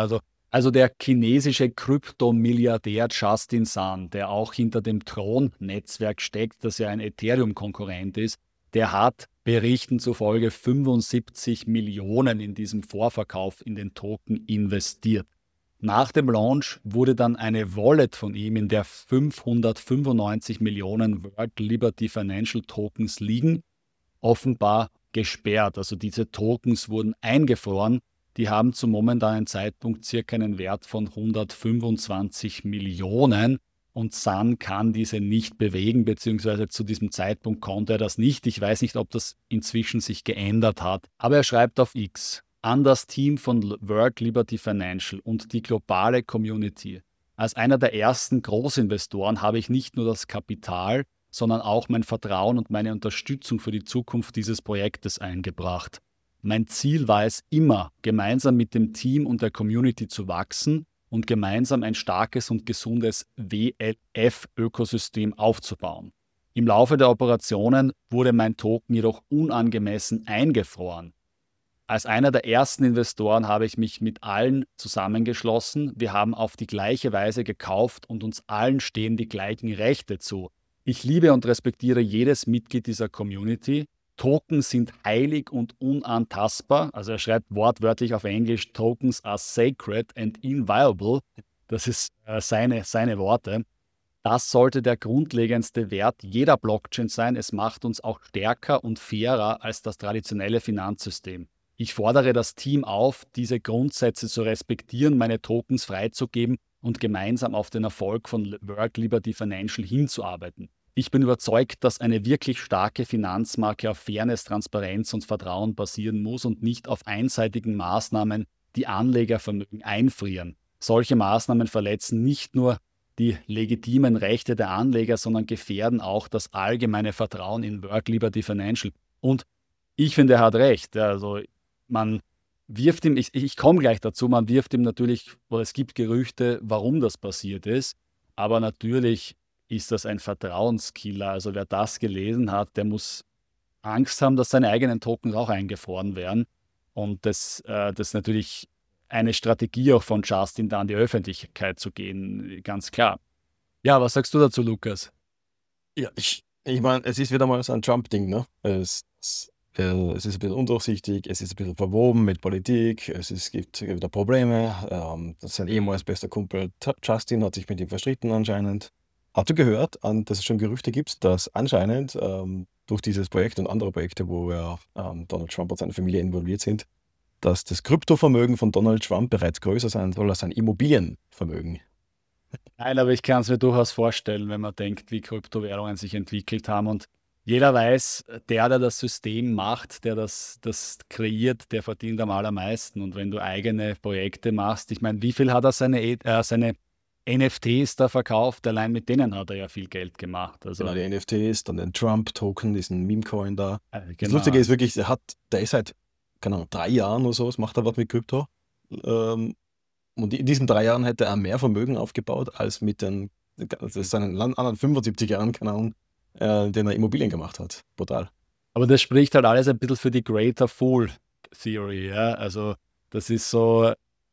Also der chinesische Kryptomilliardär Justin Sun, der auch hinter dem Tron-Netzwerk steckt, das ja ein Ethereum-Konkurrent ist, der hat Berichten zufolge fünfundsiebzig Millionen in diesem Vorverkauf in den Token investiert. Nach dem Launch wurde dann eine Wallet von ihm, in der fünfhundertfünfundneunzig Millionen World Liberty Financial Tokens liegen, offenbar gesperrt. Also diese Tokens wurden eingefroren. Die haben zum momentanen Zeitpunkt circa einen Wert von hundertfünfundzwanzig Millionen und Sun kann diese nicht bewegen, beziehungsweise zu diesem Zeitpunkt konnte er das nicht. Ich weiß nicht, ob das inzwischen sich geändert hat. Aber er schreibt auf X: An das Team von World Liberty Financial und die globale Community. Als einer der ersten Großinvestoren habe ich nicht nur das Kapital, sondern auch mein Vertrauen und meine Unterstützung für die Zukunft dieses Projektes eingebracht. Mein Ziel war es immer, gemeinsam mit dem Team und der Community zu wachsen und gemeinsam ein starkes und gesundes W L F-Ökosystem aufzubauen. Im Laufe der Operationen wurde mein Token jedoch unangemessen eingefroren. Als einer der ersten Investoren habe ich mich mit allen zusammengeschlossen. Wir haben auf die gleiche Weise gekauft und uns allen stehen die gleichen Rechte zu. Ich liebe und respektiere jedes Mitglied dieser Community. Tokens sind heilig und unantastbar. Also er schreibt wortwörtlich auf Englisch: Tokens are sacred and inviolable. Das ist äh, seine, seine Worte. Das sollte der grundlegendste Wert jeder Blockchain sein. Es macht uns auch stärker und fairer als das traditionelle Finanzsystem. Ich fordere das Team auf, diese Grundsätze zu respektieren, meine Tokens freizugeben und gemeinsam auf den Erfolg von World Liberty Financial hinzuarbeiten. Ich bin überzeugt, dass eine wirklich starke Finanzmarke auf Fairness, Transparenz und Vertrauen basieren muss und nicht auf einseitigen Maßnahmen, die Anlegervermögen einfrieren. Solche Maßnahmen verletzen nicht nur die legitimen Rechte der Anleger, sondern gefährden auch das allgemeine Vertrauen in World Liberty Financial. Und ich finde, er hat recht. Also man wirft ihm, ich, ich komme gleich dazu, man wirft ihm natürlich, oder es gibt Gerüchte, warum das passiert ist, aber natürlich ist das ein Vertrauenskiller. Also wer das gelesen hat, der muss Angst haben, dass seine eigenen Tokens auch eingefroren werden. Und das, äh, das ist natürlich eine Strategie auch von Justin, da an die Öffentlichkeit zu gehen, ganz klar. Ja, was sagst du dazu, Lukas? Ja, ich, ich meine, es ist wieder mal so ein Trump-Ding, ne? Es, es, äh, es ist ein bisschen undurchsichtig, es ist ein bisschen verwoben mit Politik, es ist, gibt wieder Probleme. Ähm, sein ehemals bester Kumpel T- Justin hat sich mit ihm verstritten anscheinend. Hast du gehört, an, dass es schon Gerüchte gibt, dass anscheinend ähm, durch dieses Projekt und andere Projekte, wo ja ähm, Donald Trump und seine Familie involviert sind, dass das Kryptovermögen von Donald Trump bereits größer sein soll als sein Immobilienvermögen? Nein, aber ich kann es mir durchaus vorstellen, wenn man denkt, wie Kryptowährungen sich entwickelt haben. Und jeder weiß, der, der das System macht, der das, das kreiert, der verdient am allermeisten. Und wenn du eigene Projekte machst, ich meine, wie viel hat er seine, E- äh, seine N F Ts da verkauft? Allein mit denen hat er ja viel Geld gemacht. Genau, Also, die N F Ts, dann den Trump-Token, diesen Meme-Coin da. äh, Das genau. Lustige ist wirklich, der hat, der ist seit, keine Ahnung, drei Jahren oder so, was macht er was mit Krypto. Ähm, und in diesen drei Jahren hätte er mehr Vermögen aufgebaut, als mit den, das ist seinen lan- anderen fünfundsiebzig Jahren, keine Ahnung, äh, den er Immobilien gemacht hat. Brutal. Aber das spricht halt alles ein bisschen für die Greater Fool Theory, ja. Also das ist so,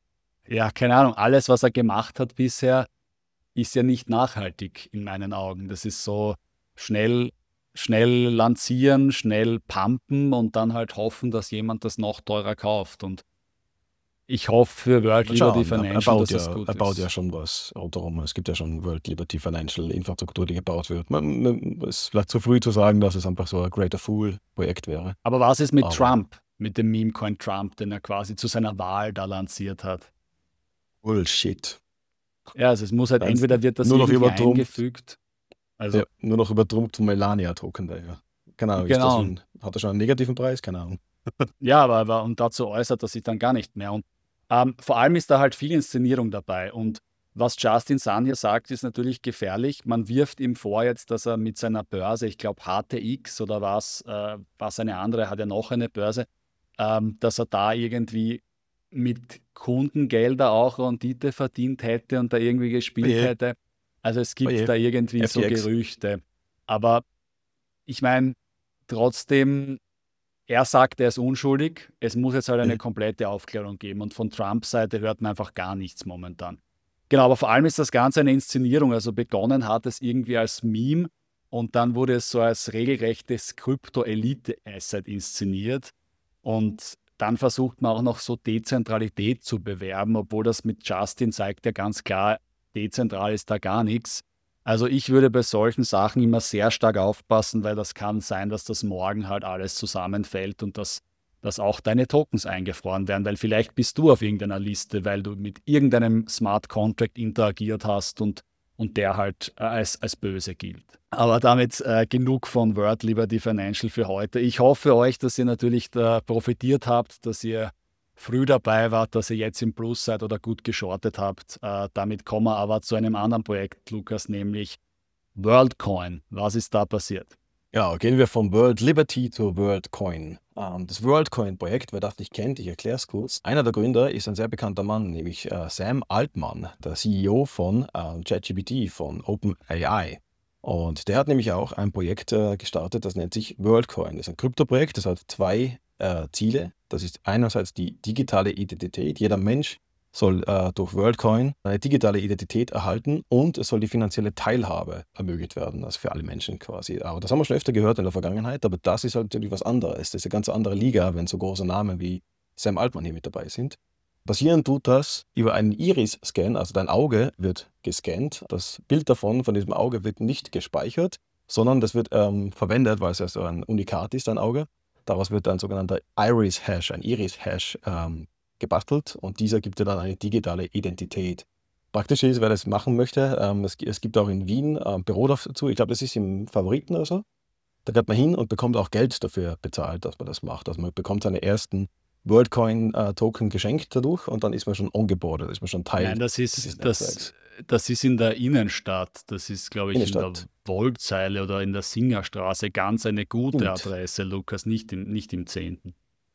ja, keine Ahnung, alles, was er gemacht hat bisher, ist ja nicht nachhaltig in meinen Augen. Das ist so schnell, schnell lancieren, schnell pumpen und dann halt hoffen, dass jemand das noch teurer kauft. Und ich hoffe für World Mal Liberty schauen, er, er, Financial, baut dass das ja, gut er baut ja ist. schon was rundherum. Es gibt ja schon World Liberty Financial Infrastruktur, die gebaut wird. Man, man, es ist vielleicht zu früh zu sagen, dass es einfach so ein Greater Fool-Projekt wäre. Aber was ist mit Aber Trump, mit dem Meme-Coin Trump, den er quasi zu seiner Wahl da lanciert hat? Bullshit. Ja, also es muss halt, Eins, entweder wird das nur noch irgendwie übertrumpft. eingefügt. Also, Ja, nur noch übertrumpft von Melania-Token da, ja. Keine Ahnung, ist das genau. schon, hat er schon einen negativen Preis? Keine Ahnung. Ja, aber, aber und dazu äußert er sich dann gar nicht mehr. Und ähm, vor allem ist da halt viel Inszenierung dabei. Und was Justin Sun hier sagt, ist natürlich gefährlich. Man wirft ihm vor jetzt, dass er mit seiner Börse, ich glaube H T X oder was, äh, was eine andere, hat ja noch eine Börse, ähm, dass er da irgendwie mit Kundengelder auch Rendite verdient hätte und da irgendwie gespielt Oje, hätte. Also es gibt oje, da irgendwie so F T X. Gerüchte. Aber ich meine, trotzdem er sagt, er ist unschuldig. Es muss jetzt halt eine komplette Aufklärung geben. Und von Trumps Seite hört man einfach gar nichts momentan. Genau, aber vor allem ist das Ganze eine Inszenierung. Also begonnen hat es irgendwie als Meme und dann wurde es so als regelrechtes Krypto-Elite-Asset inszeniert. Und dann versucht man auch noch so Dezentralität zu bewerben, obwohl das mit Justin zeigt ja ganz klar, dezentral ist da gar nichts. Also ich würde bei solchen Sachen immer sehr stark aufpassen, weil das kann sein, dass das morgen halt alles zusammenfällt und dass, dass auch deine Tokens eingefroren werden, weil vielleicht bist du auf irgendeiner Liste, weil du mit irgendeinem Smart Contract interagiert hast und, und der halt äh, als, als böse gilt. Aber damit äh, genug von World Liberty Financial für heute. Ich hoffe euch, dass ihr natürlich da profitiert habt, dass ihr früh dabei wart, dass ihr jetzt im Plus seid oder gut geschortet habt. Äh, damit kommen wir aber zu einem anderen Projekt, Lukas, nämlich WorldCoin. Was ist da passiert? Ja, gehen wir vom World Liberty zu WorldCoin. Ähm, das WorldCoin-Projekt, wer das nicht kennt, ich erkläre es kurz. Einer der Gründer ist ein sehr bekannter Mann, nämlich äh, Sam Altman, der C E O von äh, ChatGPT, von OpenAI. Und der hat nämlich auch ein Projekt äh, gestartet, das nennt sich WorldCoin. Das ist ein Kryptoprojekt, das hat zwei äh, Ziele. Das ist einerseits die digitale Identität. Jeder Mensch soll äh, durch WorldCoin eine digitale Identität erhalten und es soll die finanzielle Teilhabe ermöglicht werden, also für alle Menschen quasi. Aber das haben wir schon öfter gehört in der Vergangenheit, aber das ist halt natürlich was anderes. Das ist eine ganz andere Liga, wenn so große Namen wie Sam Altman hier mit dabei sind. Passieren tut das über einen Iris-Scan, also dein Auge wird gescannt. Das Bild davon, von diesem Auge, wird nicht gespeichert, sondern das wird ähm, verwendet, weil es ja so ein Unikat ist, dein Auge. Daraus wird ein sogenannter Iris-Hash, ein Iris-Hash ähm, gebastelt und dieser gibt dir dann eine digitale Identität. Praktisch ist, wer das machen möchte, ähm, es, es gibt auch in Wien ein Büro dazu, ich glaube, das ist im Favoriten oder so. Da geht man hin und bekommt auch Geld dafür bezahlt, dass man das macht. Also man bekommt seine ersten WorldCoin-Token geschenkt dadurch und dann ist man schon ongeboardet, ist man schon Teil Nein, das dieses ist, das, Netzwerks. das ist in der Innenstadt. Das ist, glaube ich, in der Innenstadt. Woldzeile oder in der Singerstraße ganz eine gute Stimmt. Adresse, Lukas, nicht im, nicht im zehnten.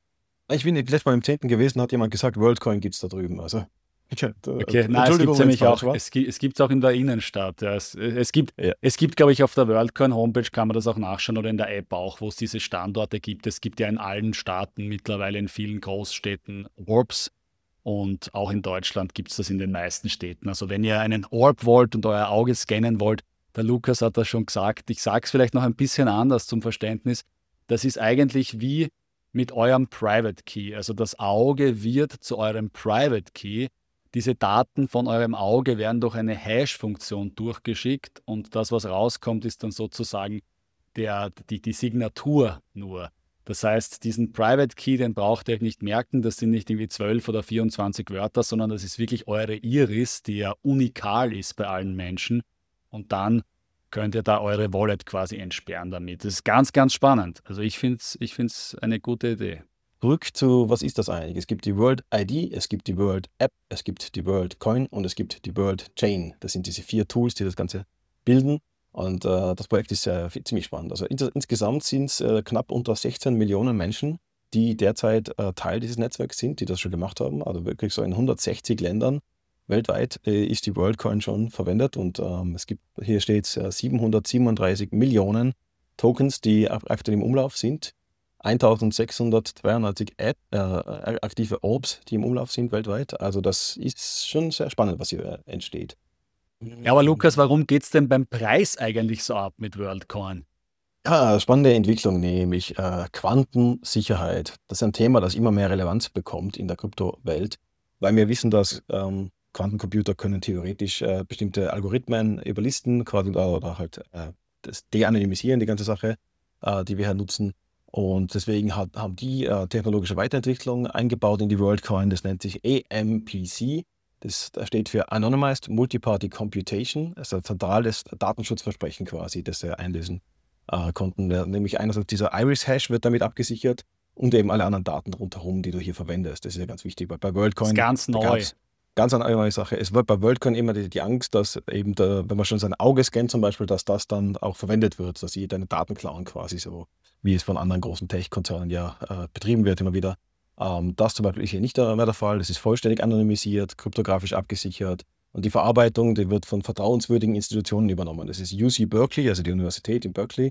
Ich bin letztes Mal im zehnten gewesen, hat jemand gesagt, WorldCoin gibt es da drüben. Also, ich, äh, Okay, nein, es gibt Entschuldigung, es wenn nämlich falsch auch, war. es gibt es gibt's auch in der Innenstadt. Ja. Es, es gibt, Ja. es gibt, glaube ich, auf der WorldCoin Homepage kann man das auch nachschauen oder in der App auch, wo es diese Standorte gibt. Es gibt ja in allen Staaten, mittlerweile in vielen Großstädten Orbs und auch in Deutschland gibt es das in den meisten Städten. Also wenn ihr einen Orb wollt und euer Auge scannen wollt, der Lukas hat das schon gesagt, ich sage es vielleicht noch ein bisschen anders zum Verständnis, das ist eigentlich wie mit eurem Private Key. Also das Auge wird zu eurem Private Key. Diese Daten von eurem Auge werden durch eine Hash-Funktion durchgeschickt und das, was rauskommt, ist dann sozusagen der, die, die Signatur nur. Das heißt, diesen Private Key, den braucht ihr euch nicht merken, das sind nicht irgendwie zwölf oder vierundzwanzig Wörter, sondern das ist wirklich eure Iris, die ja unikal ist bei allen Menschen. Und dann könnt ihr da eure Wallet quasi entsperren damit. Das ist ganz, ganz spannend. Also ich finde es ich find's eine gute Idee. Zurück zu, was ist das eigentlich? Es gibt die World I D, es gibt die World App, es gibt die World Coin und es gibt die World Chain. Das sind diese vier Tools, die das Ganze bilden. Und äh, das Projekt ist äh, ziemlich spannend. Also ins insgesamt sind es äh, knapp unter sechzehn Millionen Menschen, die derzeit äh, Teil dieses Netzwerks sind, die das schon gemacht haben. Also wirklich so in hundertsechzig Ländern weltweit äh, ist die WorldCoin schon verwendet. Und ähm, es gibt, hier steht äh, siebenhundertsiebenunddreißig Millionen Tokens, die aktuell im Umlauf sind. eintausendsechshundertzweiundneunzig Ad, äh, aktive Orbs, die im Umlauf sind weltweit. Also das ist schon sehr spannend, was hier entsteht. Ja, aber Lukas, warum geht es denn beim Preis eigentlich so ab mit WorldCoin? Ja, spannende Entwicklung, nämlich äh, Quantensicherheit. Das ist ein Thema, das immer mehr Relevanz bekommt in der Kryptowelt, weil wir wissen, dass ähm, Quantencomputer können theoretisch äh, bestimmte Algorithmen überlisten quasi, oder, oder halt äh, das de-anonymisieren, die ganze Sache, äh, die wir hier nutzen. Und deswegen hat, haben die äh, technologische Weiterentwicklung eingebaut in die WorldCoin. Das nennt sich A M P C. Das, das steht für Anonymized Multiparty Computation. Das ist ein zentrales Datenschutzversprechen quasi, das wir einlösen äh, konnten. Nämlich einerseits dieser Iris-Hash wird damit abgesichert und eben alle anderen Daten rundherum, die du hier verwendest. Das ist ja ganz wichtig. Bei, bei WorldCoin Das ist ganz neu. Ganz eine neue Sache. Es wird bei WorldCoin immer die, die Angst, dass eben, der, wenn man schon sein Auge scannt zum Beispiel, dass das dann auch verwendet wird, dass sie deine Daten klauen quasi so, wie es von anderen großen Tech-Konzernen ja äh, betrieben wird immer wieder. Ähm, das zum Beispiel ist hier nicht mehr der Fall. Das ist vollständig anonymisiert, kryptografisch abgesichert und die Verarbeitung, die wird von vertrauenswürdigen Institutionen übernommen. Das ist U C Berkeley, also die Universität in Berkeley.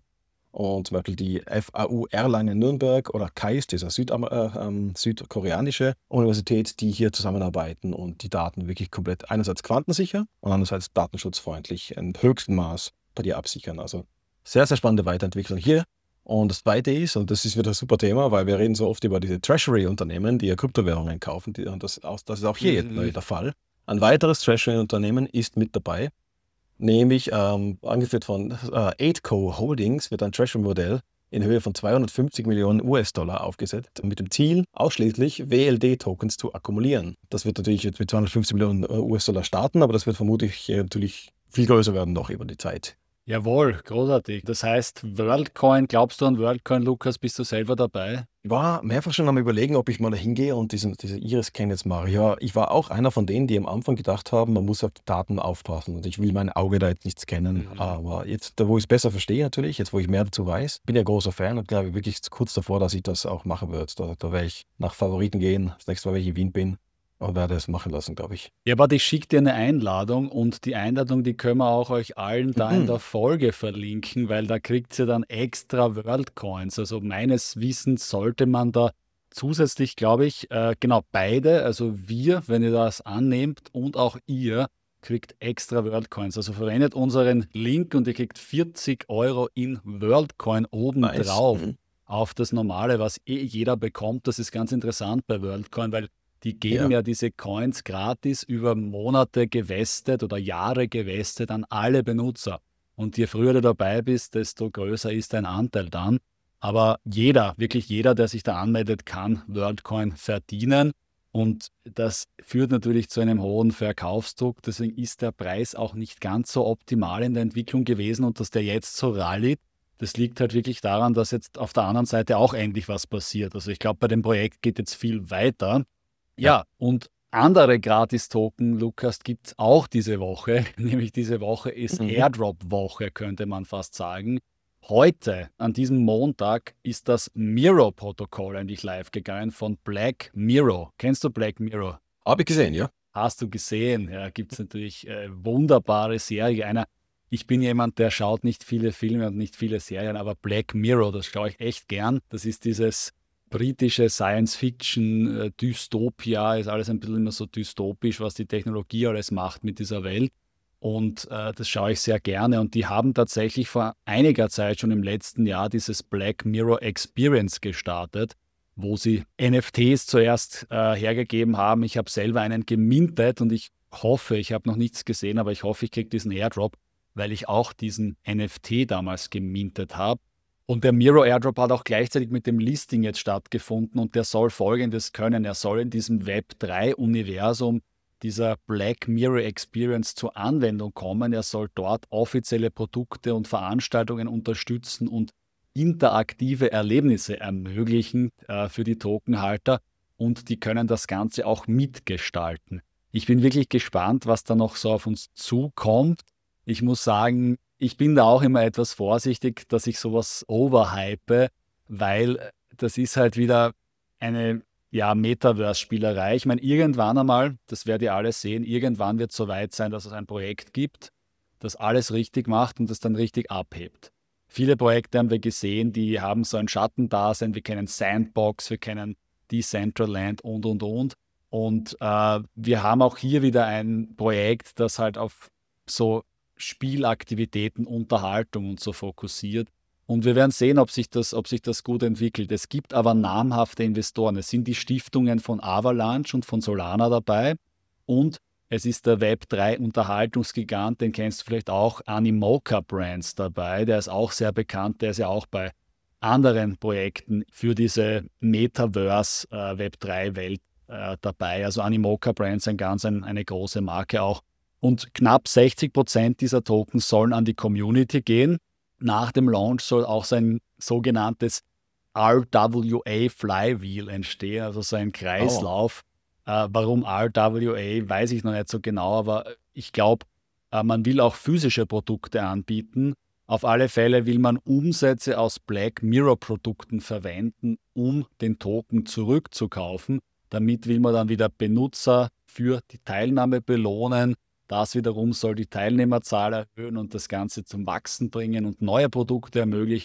Und zum Beispiel die F A U Erlangen Nürnberg oder K A I S, dieser Südam äh, ähm, südkoreanische Universität, die hier zusammenarbeiten und die Daten wirklich komplett einerseits quantensicher und andererseits datenschutzfreundlich im höchsten Maß bei dir absichern. Also sehr, sehr spannende Weiterentwicklung hier. Und das Zweite ist, und das ist wieder ein super Thema, weil wir reden so oft über diese Treasury-Unternehmen, die ja Kryptowährungen kaufen, die, und das, auch, das ist auch hier jetzt neu Mhm. der Fall. Ein weiteres Treasury-Unternehmen ist mit dabei, nämlich ähm, angeführt von äh, acht Co Holdings wird ein Treasury-Modell in Höhe von zweihundertfünfzig Millionen U S-Dollar aufgesetzt, mit dem Ziel, ausschließlich W L D-Tokens zu akkumulieren. Das wird natürlich jetzt mit zweihundertfünfzig Millionen U S-Dollar starten, aber das wird vermutlich äh, natürlich viel größer werden noch über die Zeit. Jawohl, großartig. Das heißt, WorldCoin, glaubst du an WorldCoin, Lukas, bist du selber dabei? Ich war mehrfach schon am Überlegen, ob ich mal da hingehe und diesen, diese Iris-Scan jetzt mache. Ja, ich war auch einer von denen, die am Anfang gedacht haben, man muss auf die Daten aufpassen und ich will mein Auge da jetzt nicht scannen. Mhm. Aber jetzt, da wo ich es besser verstehe natürlich, jetzt wo ich mehr dazu weiß, bin ja großer Fan und glaube wirklich kurz davor, dass ich das auch machen würde. Da, da werde ich nach Favoriten gehen, das nächste Mal, wenn ich in Wien bin, und werde es machen lassen, glaube ich. Ja, aber ich schicke dir eine Einladung und die Einladung, die können wir auch euch allen da in Mhm. der Folge verlinken, weil da kriegt ihr dann extra WorldCoins. Also meines Wissens sollte man da zusätzlich, glaube ich, äh, genau beide, also wir, wenn ihr das annehmt und auch ihr, kriegt extra WorldCoins. Also verwendet unseren Link und ihr kriegt vierzig Euro in WorldCoin Nice. obendrauf Mhm. auf das Normale, was eh jeder bekommt. Das ist ganz interessant bei WorldCoin, weil die geben Ja. ja diese Coins gratis über Monate gewestet oder Jahre gewestet an alle Benutzer. Und je früher du dabei bist, desto größer ist dein Anteil dann. Aber jeder, wirklich jeder, der sich da anmeldet, kann WorldCoin verdienen. Und das führt natürlich zu einem hohen Verkaufsdruck. Deswegen ist der Preis auch nicht ganz so optimal in der Entwicklung gewesen. Und dass der jetzt so rallyt, das liegt halt wirklich daran, dass jetzt auf der anderen Seite auch endlich was passiert. Also ich glaube, bei dem Projekt geht jetzt viel weiter. Ja. Ja, und andere Gratis-Token, Lukas, gibt es auch diese Woche. Nämlich diese Woche ist Mhm. Airdrop-Woche, könnte man fast sagen. Heute, an diesem Montag, ist das Miro-Protokoll endlich live gegangen von Black Mirror. Kennst du Black Mirror? Habe ich gesehen, ja. Hast du gesehen? Ja, gibt es natürlich äh, wunderbare Serie. Einer, ich bin jemand, der schaut nicht viele Filme und nicht viele Serien, aber Black Mirror, das schaue ich echt gern. Das ist dieses britische Science-Fiction, äh, Dystopia, ist alles ein bisschen immer so dystopisch, was die Technologie alles macht mit dieser Welt. Und äh, das schaue ich sehr gerne. Und die haben tatsächlich vor einiger Zeit, schon im letzten Jahr, dieses Black Mirror Experience gestartet, wo sie N F Ts zuerst äh, hergegeben haben. Ich habe selber einen gemintet und ich hoffe, ich habe noch nichts gesehen, aber ich hoffe, ich kriege diesen Airdrop, weil ich auch diesen N F T damals gemintet habe. Und der Miro Airdrop hat auch gleichzeitig mit dem Listing jetzt stattgefunden und der soll Folgendes können. Er soll in diesem Web drei Universum dieser Black Mirror Experience zur Anwendung kommen. Er soll dort offizielle Produkte und Veranstaltungen unterstützen und interaktive Erlebnisse ermöglichen äh, für die Tokenhalter und die können das Ganze auch mitgestalten. Ich bin wirklich gespannt, was da noch so auf uns zukommt. Ich muss sagen, ich bin da auch immer etwas vorsichtig, dass ich sowas overhype, weil das ist halt wieder eine ja, Metaverse-Spielerei. Ich meine, irgendwann einmal, das werdet ihr alle sehen, irgendwann wird es so weit sein, dass es ein Projekt gibt, das alles richtig macht und das dann richtig abhebt. Viele Projekte haben wir gesehen, die haben so ein Schattendasein. Wir kennen Sandbox, wir kennen Decentraland und, und, und. Und äh, wir haben auch hier wieder ein Projekt, das halt auf so Spielaktivitäten, Unterhaltung und so fokussiert. Und wir werden sehen, ob sich das, ob sich das gut entwickelt. Es gibt aber namhafte Investoren. Es sind die Stiftungen von Avalanche und von Solana dabei. Und es ist der Web drei Unterhaltungsgigant, den kennst du vielleicht auch, Animoca Brands dabei. Der ist auch sehr bekannt. Der ist ja auch bei anderen Projekten für diese Metaverse äh, Web drei Welt äh, dabei. Also Animoca Brands, ein ganz ein, eine große Marke auch. Und knapp sechzig Prozent dieser Tokens sollen an die Community gehen. Nach dem Launch soll auch so ein sogenanntes R W A Flywheel entstehen, also so ein Kreislauf. Oh. Äh, warum R W A, weiß ich noch nicht so genau, aber ich glaube, äh, man will auch physische Produkte anbieten. Auf alle Fälle will man Umsätze aus Black Mirror Produkten verwenden, um den Token zurückzukaufen. Damit will man dann wieder Benutzer für die Teilnahme belohnen. Das wiederum soll die Teilnehmerzahl erhöhen und das Ganze zum Wachsen bringen und neue Produkte ermöglichen.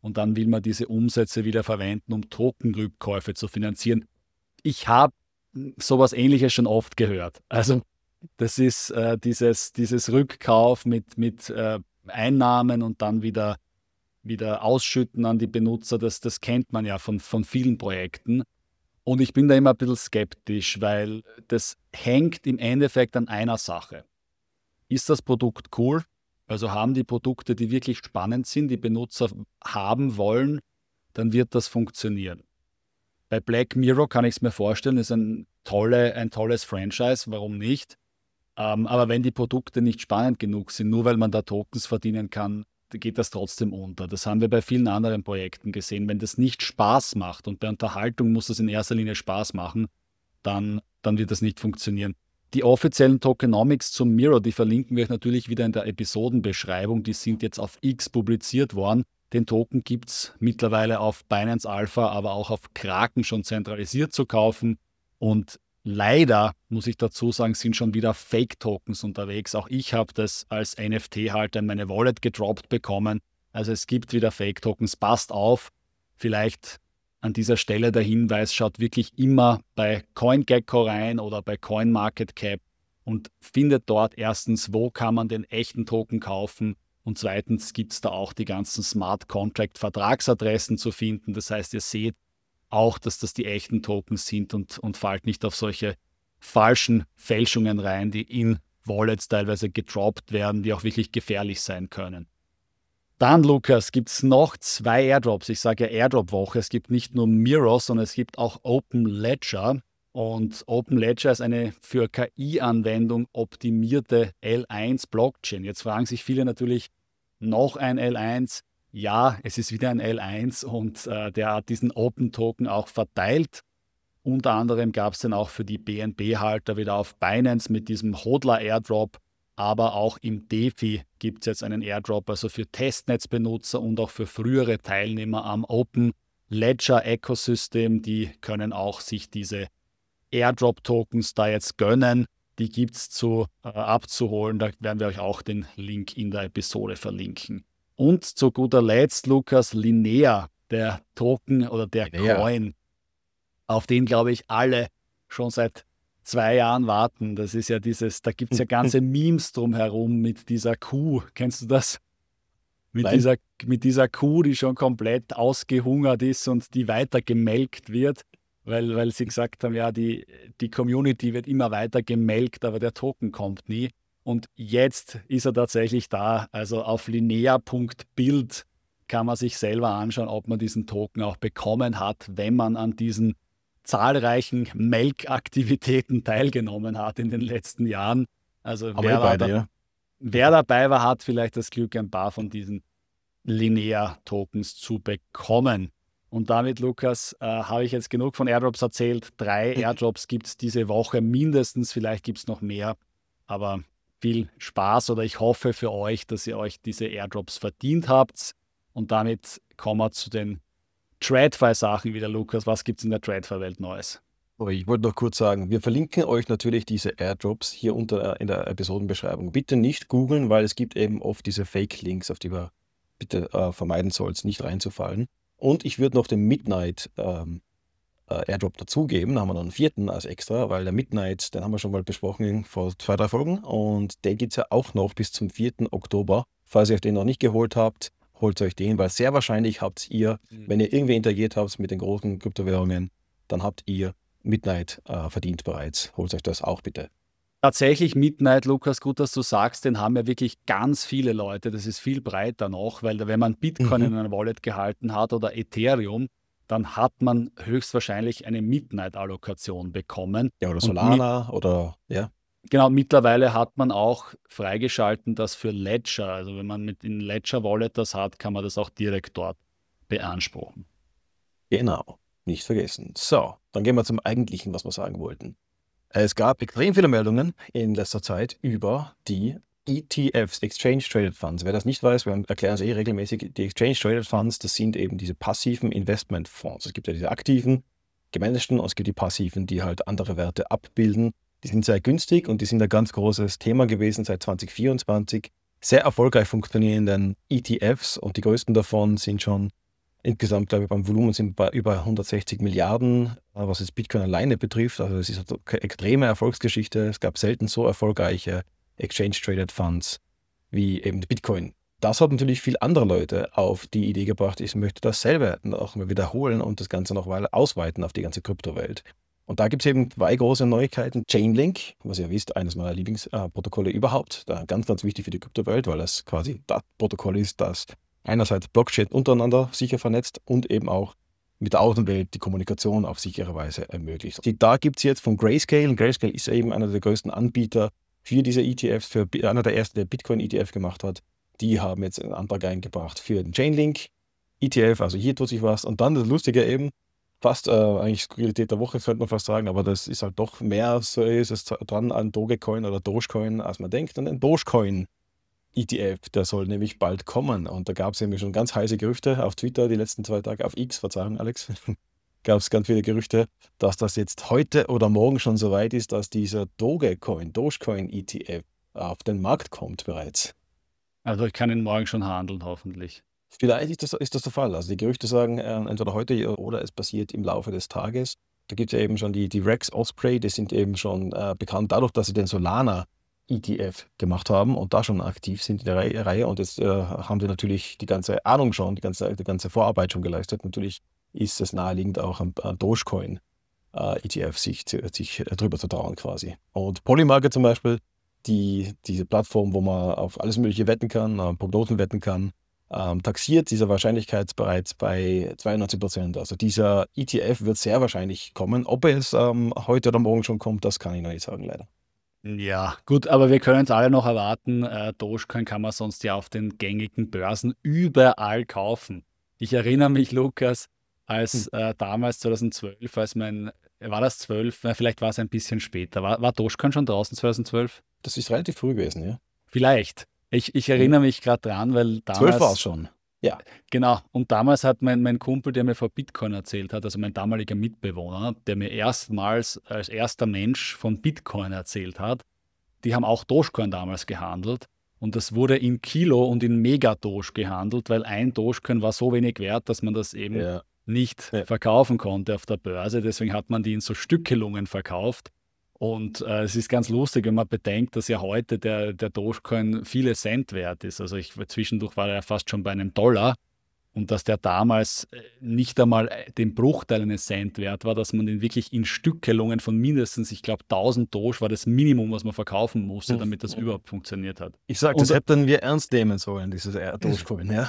und dann will man diese Umsätze wieder verwenden, um Tokenrückkäufe zu finanzieren. Ich habe sowas Ähnliches schon oft gehört. Also das ist äh, dieses, dieses Rückkauf mit, mit äh, Einnahmen und dann wieder, wieder ausschütten an die Benutzer. Das, das kennt man ja von, von vielen Projekten. Und ich bin da immer ein bisschen skeptisch, weil das hängt im Endeffekt an einer Sache. Ist das Produkt cool? Also haben die Produkte, die wirklich spannend sind, die Benutzer haben wollen, dann wird das funktionieren. Bei Black Mirror kann ich es mir vorstellen, ist ein, tolle, ein tolles Franchise, warum nicht? Ähm, aber wenn die Produkte nicht spannend genug sind, nur weil man da Tokens verdienen kann, geht das trotzdem unter. Das haben wir bei vielen anderen Projekten gesehen. Wenn das nicht Spaß macht, und bei Unterhaltung muss das in erster Linie Spaß machen, dann, dann wird das nicht funktionieren. Die offiziellen Tokenomics zum Mirror, die verlinken wir euch natürlich wieder in der Episodenbeschreibung. Die sind jetzt auf X publiziert worden. Den Token gibt es mittlerweile auf Binance Alpha, aber auch auf Kraken schon zentralisiert zu kaufen. Und leider, muss ich dazu sagen, sind schon wieder Fake-Tokens unterwegs. Auch ich habe das als N F T-Halter in meine Wallet gedroppt bekommen. Also es gibt wieder Fake-Tokens. Passt auf. Vielleicht an dieser Stelle der Hinweis, schaut wirklich immer bei CoinGecko rein oder bei CoinMarketCap und findet dort erstens, wo kann man den echten Token kaufen. Und zweitens gibt es da auch die ganzen Smart Contract Vertragsadressen zu finden. Das heißt, ihr seht auch, dass das die echten Tokens sind und, und fallt nicht auf solche falschen Fälschungen rein, die in Wallets teilweise gedroppt werden, die auch wirklich gefährlich sein können. Dann, Lukas, gibt es noch zwei Airdrops. Ich sage ja Airdrop-Woche. Es gibt nicht nur Mirror, sondern es gibt auch Open Ledger. Und Open Ledger ist eine für K I-Anwendung optimierte L eins Blockchain. Jetzt fragen sich viele natürlich, noch ein L eins. Ja, es ist wieder ein L eins und äh, der hat diesen Open Token auch verteilt. Unter anderem gab es den auch für die B N B-Halter wieder auf Binance mit diesem Hodler Airdrop. Aber auch im DeFi gibt es jetzt einen Airdrop, also für Testnetzbenutzer und auch für frühere Teilnehmer am Open Ledger Ecosystem. Die können auch sich diese Airdrop-Tokens da jetzt gönnen. Die gibt es zu, äh, abzuholen. Da werden wir euch auch den Link in der Episode verlinken. Und zu guter Letzt, Lukas, Linea, der Token oder der Linea. Coin, auf den, glaube ich, alle schon seit zwei Jahren warten. Das ist ja dieses, da gibt es ja ganze Memes drumherum mit dieser Kuh. Kennst du das? Mit dieser, mit dieser Kuh, die schon komplett ausgehungert ist und die weiter gemelkt wird. Weil, weil sie gesagt haben, ja, die, die Community wird immer weiter gemelkt, aber der Token kommt nie. Und jetzt ist er tatsächlich da. Also auf linea punkt build kann man sich selber anschauen, ob man diesen Token auch bekommen hat, wenn man an diesen zahlreichen Melkaktivitäten teilgenommen hat in den letzten Jahren. Also Aber wer, beide, da, ja. wer dabei war, hat vielleicht das Glück, ein paar von diesen Linea-Tokens zu bekommen. Und damit, Lukas, äh, habe ich jetzt genug von Airdrops erzählt. Drei Airdrops gibt es diese Woche mindestens, vielleicht gibt es noch mehr. Aber viel Spaß oder ich hoffe für euch, dass ihr euch diese Airdrops verdient habt. Und damit kommen wir zu den TradFi-Sachen wieder, Lukas. Was gibt es in der TradFi-Welt Neues? Oh, ich wollte noch kurz sagen, wir verlinken euch natürlich diese Airdrops hier unter in der Episodenbeschreibung. Bitte nicht googeln, weil es gibt eben oft diese Fake-Links, auf die man bitte äh, vermeiden sollt, nicht reinzufallen. Und ich würde noch den Midnight ähm, äh, Airdrop dazugeben. Da haben wir noch einen vierten als extra, weil der Midnight, den haben wir schon mal besprochen vor zwei, drei Folgen. Und den gibt es ja auch noch bis zum vierten Oktober. Falls ihr euch den noch nicht geholt habt, holt euch den, weil sehr wahrscheinlich habt ihr, mhm. wenn ihr irgendwie interagiert habt mit den großen Kryptowährungen, dann habt ihr Midnight äh, verdient bereits. Holt euch das auch bitte. Tatsächlich Midnight, Lukas, gut, dass du sagst, den haben ja wirklich ganz viele Leute. Das ist viel breiter noch, weil wenn man Bitcoin mhm. in einer Wallet gehalten hat oder Ethereum, dann hat man höchstwahrscheinlich eine Midnight-Allokation bekommen. Ja, oder Solana mit, oder, ja. Genau, mittlerweile hat man auch freigeschalten, das für Ledger. Also wenn man mit in Ledger Wallet das hat, kann man das auch direkt dort beanspruchen. Genau, nicht vergessen. So, dann gehen wir zum Eigentlichen, was wir sagen wollten. Es gab extrem viele Meldungen in letzter Zeit über die E T Fs, Exchange Traded Funds. Wer das nicht weiß, wir erklären es eh regelmäßig. Die Exchange Traded Funds, das sind eben diese passiven Investmentfonds. Es gibt ja diese aktiven, gemanagten und es gibt die passiven, die halt andere Werte abbilden. Die sind sehr günstig und die sind ein ganz großes Thema gewesen seit zwanzig vierundzwanzig. Sehr erfolgreich funktionierenden E T Fs und die größten davon sind schon Insgesamt, glaube ich, beim Volumen sind wir bei über hundertsechzig Milliarden, äh, was jetzt Bitcoin alleine betrifft. Also es ist eine extreme Erfolgsgeschichte. Es gab selten so erfolgreiche Exchange-Traded Funds wie eben Bitcoin. Das hat natürlich viele andere Leute auf die Idee gebracht, ich möchte das selber auch mal wiederholen und das Ganze noch weiter ausweiten auf die ganze Kryptowelt. Und da gibt es eben zwei große Neuigkeiten. Chainlink, was ihr wisst, eines meiner Lieblingsprotokolle überhaupt. Da ganz, ganz wichtig für die Kryptowelt, weil das quasi das Protokoll ist, das einerseits Blockchain untereinander sicher vernetzt und eben auch mit der Außenwelt die Kommunikation auf sichere Weise ermöglicht. Die, da gibt es jetzt von Grayscale, und Grayscale ist eben einer der größten Anbieter für diese E T Fs, für einer der ersten, der Bitcoin-E T F gemacht hat. Die haben jetzt einen Antrag eingebracht für den Chainlink E T F, also hier tut sich was. Und dann das Lustige eben, fast äh, eigentlich Skurrilität der Woche, könnte man fast sagen, aber das ist halt doch mehr, so ist es dran an Dogecoin oder Dogecoin, als man denkt. Und ein Dogecoin E T F, der soll nämlich bald kommen. Und da gab es nämlich schon ganz heiße Gerüchte auf Twitter die letzten zwei Tage, auf X, Verzeihung, Alex, gab es ganz viele Gerüchte, dass das jetzt heute oder morgen schon so weit ist, dass dieser Dogecoin, Dogecoin E T F auf den Markt kommt bereits. Also ich kann ihn morgen schon handeln, hoffentlich. Vielleicht ist das, ist das der Fall. Also die Gerüchte sagen, äh, entweder heute oder es passiert im Laufe des Tages. Da gibt es ja eben schon die, die Rex Osprey, die sind eben schon äh, bekannt dadurch, dass sie den Solana E T F gemacht haben und da schon aktiv sind in der Reihe. Reihe. Und jetzt äh, haben sie natürlich die ganze Ahnung schon, die ganze, die ganze Vorarbeit schon geleistet. Natürlich ist es naheliegend, auch am, am Dogecoin äh, E T F sich, sich drüber zu trauen quasi. Und Polymarket zum Beispiel, die, diese Plattform, wo man auf alles Mögliche wetten kann, äh, Prognosen wetten kann, ähm, taxiert diese Wahrscheinlichkeit bereits bei zweiundneunzig Prozent. Also dieser E T F wird sehr wahrscheinlich kommen. Ob es ähm, heute oder morgen schon kommt, das kann ich noch nicht sagen, leider. Ja, gut, aber wir können es alle noch erwarten. Äh, Dogecoin kann man sonst ja auf den gängigen Börsen überall kaufen. Ich erinnere mich, Lukas, als Hm. äh, damals zweitausendzwölf, als mein, war das zwölf? Na, vielleicht war es ein bisschen später. War, war Dogecoin schon draußen zweitausendzwölf? Das ist relativ früh gewesen, ja. Vielleicht. Ich, ich Mhm. erinnere mich gerade dran, weil zwölf war es damals, schon. Ja. genau, und damals hat mein, mein Kumpel, der mir vor Bitcoin erzählt hat, also mein damaliger Mitbewohner, der mir erstmals als erster Mensch von Bitcoin erzählt hat, die haben auch Dogecoin damals gehandelt und das wurde in Kilo und in Mega-Doge gehandelt, weil ein Dogecoin war so wenig wert, dass man das eben Ja. nicht Ja. verkaufen konnte auf der Börse. Deswegen hat man die in so Stückelungen verkauft. Und äh, es ist ganz lustig, wenn man bedenkt, dass ja heute der, der Dogecoin viele Cent wert ist. Also ich, zwischendurch war er ja fast schon bei einem Dollar. Und dass der damals äh, nicht einmal äh, den Bruchteil eines Cent wert war, dass man den wirklich in Stückelungen von mindestens, ich glaube, tausend Doge war das Minimum, was man verkaufen musste, Hm. damit das überhaupt funktioniert hat. Ich sage, Und das hätten wir ernst nehmen sollen, dieses äh, Dogecoin, ja.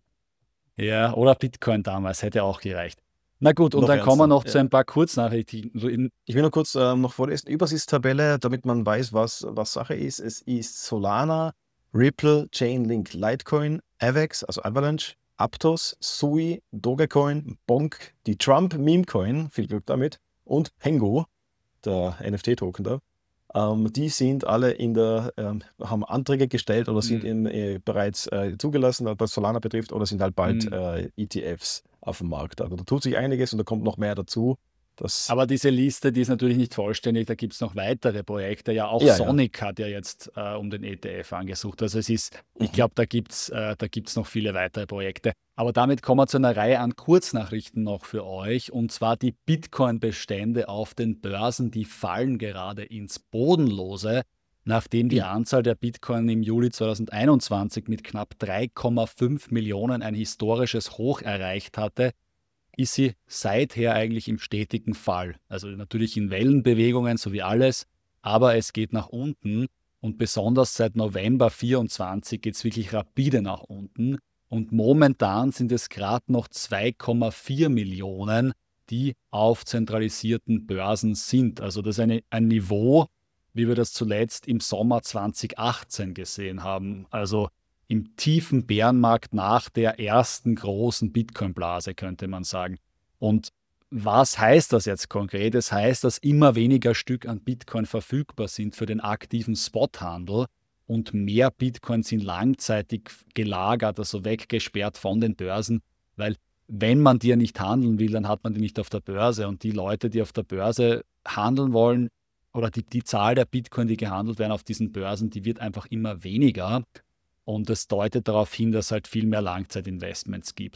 ja, oder Bitcoin damals hätte auch gereicht. Na gut, und Noch dann kommen wir ernster, noch zu ja. ein paar Kurznachrichten. So in, Ich will nur kurz ähm, noch vorlesen, Übersichtstabelle, damit man weiß, was, was Sache ist. Es ist Solana, Ripple, Chainlink, Litecoin, Avex, also Avalanche, Aptos, Sui, Dogecoin, Bonk, die Trump Meme Coin, viel Glück damit, und Pengo, der N F T-Token da. Ähm, die sind alle in der, ähm, haben Anträge gestellt oder sind Mhm. in, äh, bereits äh, zugelassen, was Solana betrifft, oder sind halt bald Mhm. äh, E T Fs auf dem Markt. Also da tut sich einiges und da kommt noch mehr dazu. Das, Aber diese Liste, die ist natürlich nicht vollständig, da gibt es noch weitere Projekte. Ja, auch ja, ja. Sonic hat ja jetzt äh, um den E T F angesucht. Also es ist, ich Mhm. glaube, da gibt es äh, da gibt's noch viele weitere Projekte. Aber damit kommen wir zu einer Reihe an Kurznachrichten noch für euch. Und zwar die Bitcoin-Bestände auf den Börsen, die fallen gerade ins Bodenlose, nachdem die I. Anzahl der Bitcoin im Juli zweitausendeinundzwanzig mit knapp drei Komma fünf Millionen ein historisches Hoch erreicht hatte, ist sie seither eigentlich im stetigen Fall. Also natürlich in Wellenbewegungen, so wie alles, aber es geht nach unten und besonders seit November vierundzwanzig geht es wirklich rapide nach unten und momentan sind es gerade noch zwei Komma vier Millionen, die auf zentralisierten Börsen sind. Also das ist eine, ein Niveau, wie wir das zuletzt im Sommer zweitausendachtzehn gesehen haben. Also im tiefen Bärenmarkt nach der ersten großen Bitcoin-Blase, könnte man sagen. Und was heißt das jetzt konkret? Es heißt, dass immer weniger Stück an Bitcoin verfügbar sind für den aktiven Spothandel und mehr Bitcoin sind langzeitig gelagert, also weggesperrt von den Börsen, weil wenn man die ja nicht handeln will, dann hat man die nicht auf der Börse. Und die Leute, die auf der Börse handeln wollen, oder die, die Zahl der Bitcoin, die gehandelt werden auf diesen Börsen, die wird einfach immer weniger. Und es deutet darauf hin, dass es halt viel mehr Langzeitinvestments gibt.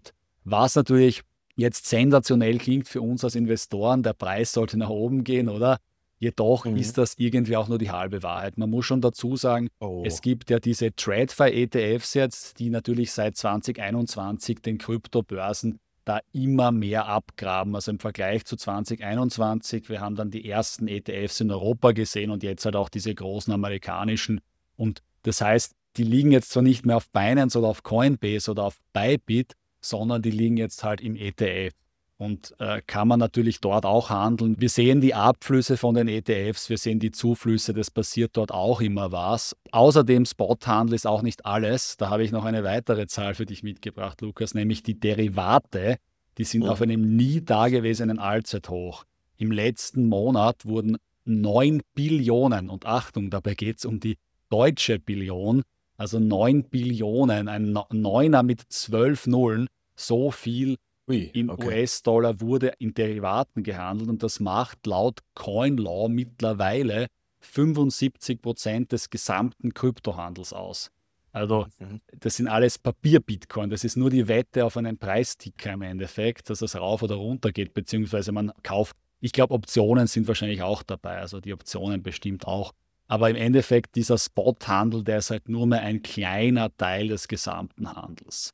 was natürlich jetzt sensationell klingt für uns als Investoren, der Preis sollte nach oben gehen, oder? Jedoch Mhm. ist das irgendwie auch nur die halbe Wahrheit. Man muss schon dazu sagen, Oh. es gibt ja diese TradFi-E T Fs jetzt, die natürlich seit zwanzig einundzwanzig den Kryptobörsen da immer mehr abgraben. Also im Vergleich zu zwanzig einundzwanzig, wir haben dann die ersten E T Fs in Europa gesehen und jetzt halt auch diese großen amerikanischen. Und das heißt, die liegen jetzt zwar nicht mehr auf Binance oder auf Coinbase oder auf Bybit, sondern die liegen jetzt halt im E T F. Und äh, kann man natürlich dort auch handeln. Wir sehen die Abflüsse von den E T Fs, wir sehen die Zuflüsse, das passiert dort auch immer was. Außerdem Spothandel ist auch nicht alles. Da habe ich noch eine weitere Zahl für dich mitgebracht, Lukas, nämlich die Derivate. Die sind Mhm. auf einem nie dagewesenen Allzeithoch. Im letzten Monat wurden neun Billionen, und Achtung, dabei geht es um die deutsche Billion, also neun Billionen, ein Neuner mit zwölf Nullen, so viel Ui, in okay. U S-Dollar wurde in Derivaten gehandelt und das macht laut CoinLaw mittlerweile fünfundsiebzig Prozent des gesamten Kryptohandels aus. Also Mhm. das sind alles Papier-Bitcoin, das ist nur die Wette auf einen Preisticker im Endeffekt, dass es rauf oder runter geht, beziehungsweise man kauft, ich glaube Optionen sind wahrscheinlich auch dabei, also die Optionen bestimmt auch. Aber im Endeffekt dieser Spot-Handel, der ist halt nur mehr ein kleiner Teil des gesamten Handels.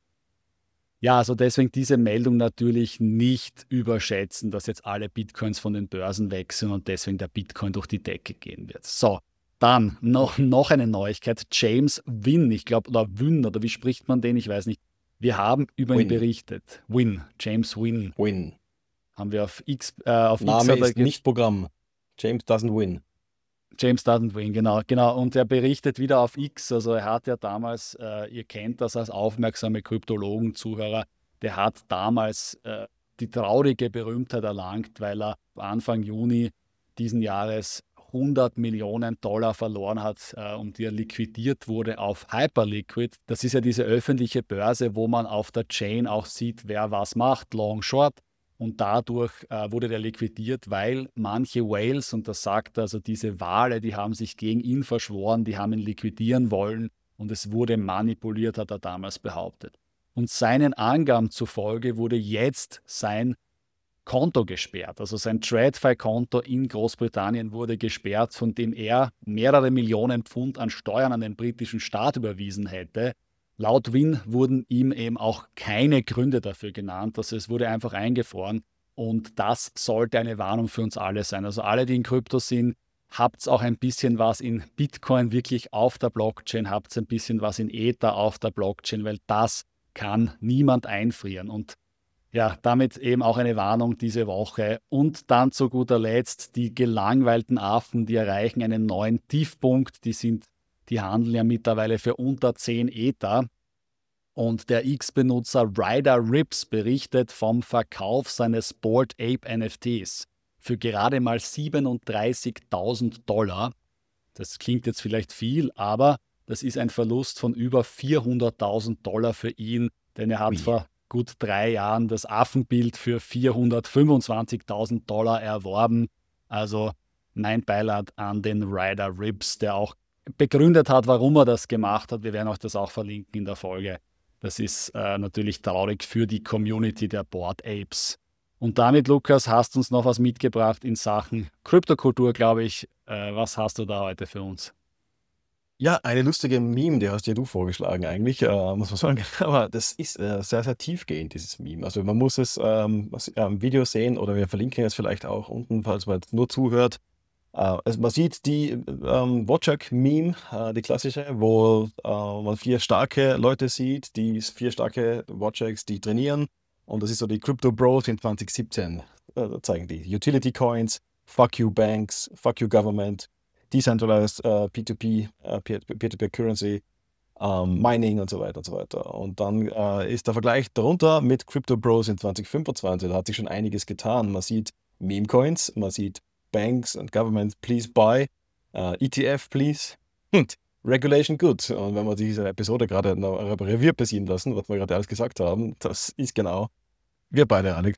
Ja, also deswegen diese Meldung natürlich nicht überschätzen, dass jetzt alle Bitcoins von den Börsen weg sind und deswegen der Bitcoin durch die Decke gehen wird. So, dann noch, noch eine Neuigkeit. James Wynn, ich glaube, oder Wynn, oder wie spricht man den? Ich weiß nicht. Wir haben über ihn Wynn. berichtet. Wynn, James Wynn. Win. Haben wir auf X, äh, auf X Name hat er ist ge- nicht Programm. James doesn't win. James doesn't win, genau, genau. Und er berichtet wieder auf X. Also er hat ja damals, äh, ihr kennt das als aufmerksame Kryptologen-Zuhörer, der hat damals äh, die traurige Berühmtheit erlangt, weil er Anfang Juni diesen Jahres hundert Millionen Dollar verloren hat äh, und die er liquidiert wurde auf Hyperliquid. Das ist ja diese öffentliche Börse, wo man auf der Chain auch sieht, wer was macht, Long, Short. Und dadurch äh, wurde der liquidiert, weil manche Whales, und das sagt also diese Wale, die haben sich gegen ihn verschworen, die haben ihn liquidieren wollen und es wurde manipuliert, hat er damals behauptet. Und seinen Angaben zufolge wurde jetzt sein Konto gesperrt. Also sein TradFi-Konto in Großbritannien wurde gesperrt, von dem er mehrere Millionen Pfund an Steuern an den britischen Staat überwiesen hätte. Laut Wynn wurden ihm eben auch keine Gründe dafür genannt. Also es wurde einfach eingefroren. Und das sollte eine Warnung für uns alle sein. Also alle, die in Krypto sind, habt auch ein bisschen was in Bitcoin wirklich auf der Blockchain, habt ein bisschen was in Ether auf der Blockchain, weil das kann niemand einfrieren. Und ja, damit eben auch eine Warnung diese Woche. Und dann zu guter Letzt die gelangweilten Affen, die erreichen einen neuen Tiefpunkt. Die sind, die handeln ja mittlerweile für unter zehn Ether. Und der X-Benutzer Ryder Rips berichtet vom Verkauf seines Bored Ape N F Ts für gerade mal siebenunddreißigtausend Dollar. Das klingt jetzt vielleicht viel, aber das ist ein Verlust von über vierhunderttausend Dollar für ihn, denn er hat Ui. vor gut drei Jahren das Affenbild für vierhundertfünfundzwanzigtausend Dollar erworben. Also mein Beileid an den Ryder Rips, der auch begründet hat, warum er das gemacht hat. Wir werden euch das auch verlinken in der Folge. Das ist äh, natürlich traurig für die Community der Bored Apes. Und damit, Lukas, hast du uns noch was mitgebracht in Sachen Kryptokultur, glaube ich. Äh, was hast du da heute für uns? Ja, eine lustige Meme, die hast ja du vorgeschlagen eigentlich, äh, muss man sagen. Aber das ist äh, sehr, sehr tiefgehend, dieses Meme. Also man muss es ähm, was, äh, im Video sehen oder wir verlinken es vielleicht auch unten, falls man jetzt nur zuhört. Äh, also man sieht die ähm, Wojciech-Meme, äh, die klassische, wo äh, man vier starke Leute sieht, die vier starke Wojciechs, die trainieren. Und das ist so die Crypto Bros in zwanzig siebzehn. Äh, zeigen die Utility Coins, Fuck You Banks, Fuck You Government, Decentralized uh, P zwei P, uh, Peer-to-Peer Currency, um, Mining und so weiter und so weiter. Und dann uh, ist der Vergleich darunter mit Crypto Bros in zwanzig fünfundzwanzig. Da hat sich schon einiges getan. Man sieht Meme-Coins, man sieht Banks and Government, please buy, uh, E T F, please, und Regulation good. Und wenn wir diese Episode gerade noch Revue passieren lassen, was wir gerade alles gesagt haben, das ist genau wir beide, Alex.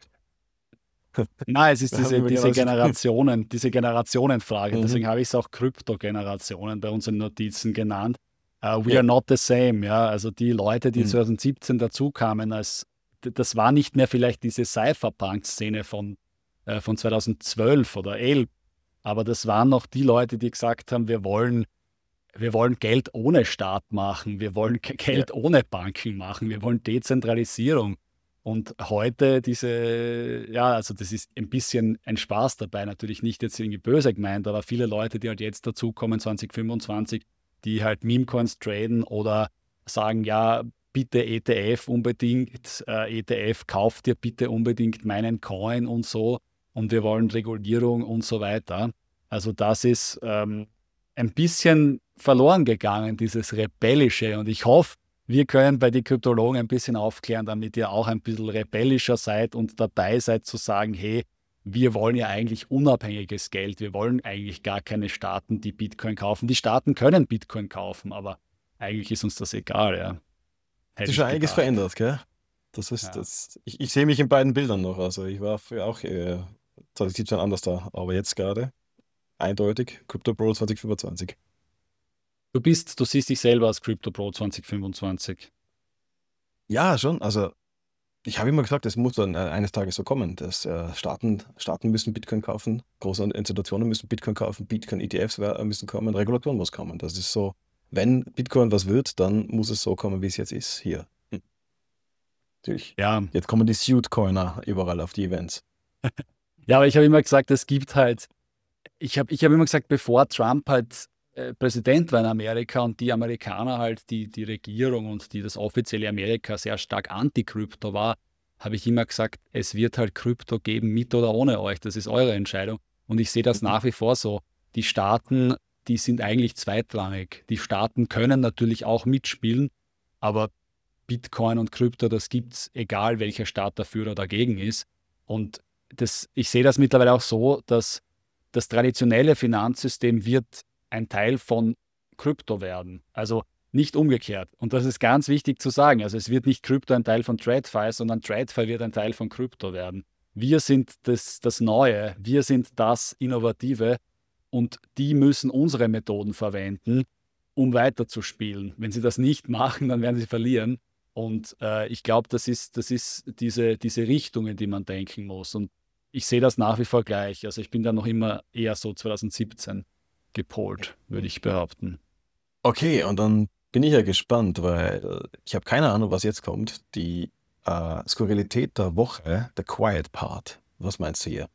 Nein, es ist Wir haben diese, über diese genau das- Generationen, diese Generationenfrage. Mhm. Deswegen habe ich es auch Krypto-Generationen bei unseren Notizen genannt. Uh, we Ja. are not the same, ja. Also die Leute, die Mhm. zwanzig siebzehn dazukamen als das war nicht mehr vielleicht diese Cypherpunk-Szene von, äh, von zweitausendzwölf oder elf, aber das waren noch die Leute, die gesagt haben, wir wollen, wir wollen Geld ohne Staat machen, wir wollen G- Geld Ja. ohne Banken machen, wir wollen Dezentralisierung. Und heute diese, ja, also das ist ein bisschen ein Spaß dabei, natürlich nicht jetzt irgendwie böse gemeint, aber viele Leute, die halt jetzt dazukommen, zwanzig fünfundzwanzig, die halt Meme-Coins traden oder sagen, ja, bitte E T F unbedingt, äh, E T F, kauft dir bitte unbedingt meinen Coin und so und wir wollen Regulierung und so weiter. Also das ist ähm, ein bisschen verloren gegangen, dieses Rebellische. Und ich hoffe, wir können bei den Kryptologen ein bisschen aufklären, damit ihr auch ein bisschen rebellischer seid und dabei seid zu sagen, hey, wir wollen ja eigentlich unabhängiges Geld. Wir wollen eigentlich gar keine Staaten, die Bitcoin kaufen. Die Staaten können Bitcoin kaufen, aber eigentlich ist uns das egal, ja. Hat Hätte sich ich schon einiges gedacht. verändert, gell? Das ist, Ja. das, ich, ich sehe mich in beiden Bildern noch. Also ich war früher auch äh, zwanzig siebzehn anders da, aber jetzt gerade eindeutig Crypto Bro zwanzig fünfundzwanzig. Du bist, du siehst dich selber als Crypto Pro zwanzig fünfundzwanzig. Ja, schon. Also ich habe immer gesagt, es muss dann äh, eines Tages so kommen, dass äh, Staaten, Staaten müssen Bitcoin kaufen, große Institutionen müssen Bitcoin kaufen, Bitcoin-E T Fs wer- müssen kommen, Regulation muss kommen. Das ist so, wenn Bitcoin was wird, dann muss es so kommen, wie es jetzt ist, hier. Hm. Natürlich. Ja, Jetzt kommen die Suit-Coiner überall auf die Events. ja, aber ich habe immer gesagt, es gibt halt, ich habe ich hab immer gesagt, bevor Trump halt äh, Präsident war in Amerika und die Amerikaner halt, die, die Regierung und die das offizielle Amerika sehr stark anti-Krypto war, habe ich immer gesagt, es wird halt Krypto geben, mit oder ohne euch. Das ist eure Entscheidung. Und ich sehe das Mhm. nach wie vor so. Die Staaten, die sind eigentlich zweitrangig. Die Staaten können natürlich auch mitspielen, aber Bitcoin und Krypto, das gibt es, egal welcher Staat dafür oder dagegen ist. Und das, ich sehe das mittlerweile auch so, dass das traditionelle Finanzsystem wird ein Teil von Krypto werden. Also nicht umgekehrt. Und das ist ganz wichtig zu sagen. Also es wird nicht Krypto ein Teil von TradFi, sondern TradFi wird ein Teil von Krypto werden. Wir sind das, das Neue, wir sind das Innovative und die müssen unsere Methoden verwenden, um weiterzuspielen. Wenn sie das nicht machen, dann werden sie verlieren. Und äh, ich glaube, das ist, das ist diese, diese Richtung, in die man denken muss. Und ich sehe das nach wie vor gleich. Also ich bin da noch immer eher so zwanzig siebzehn gepolt, würde ich behaupten. Okay, und dann bin ich ja gespannt, weil äh, ich habe keine Ahnung, was jetzt kommt. Die äh, Skurrilität der Woche, der Quiet Part. Was meinst du hier?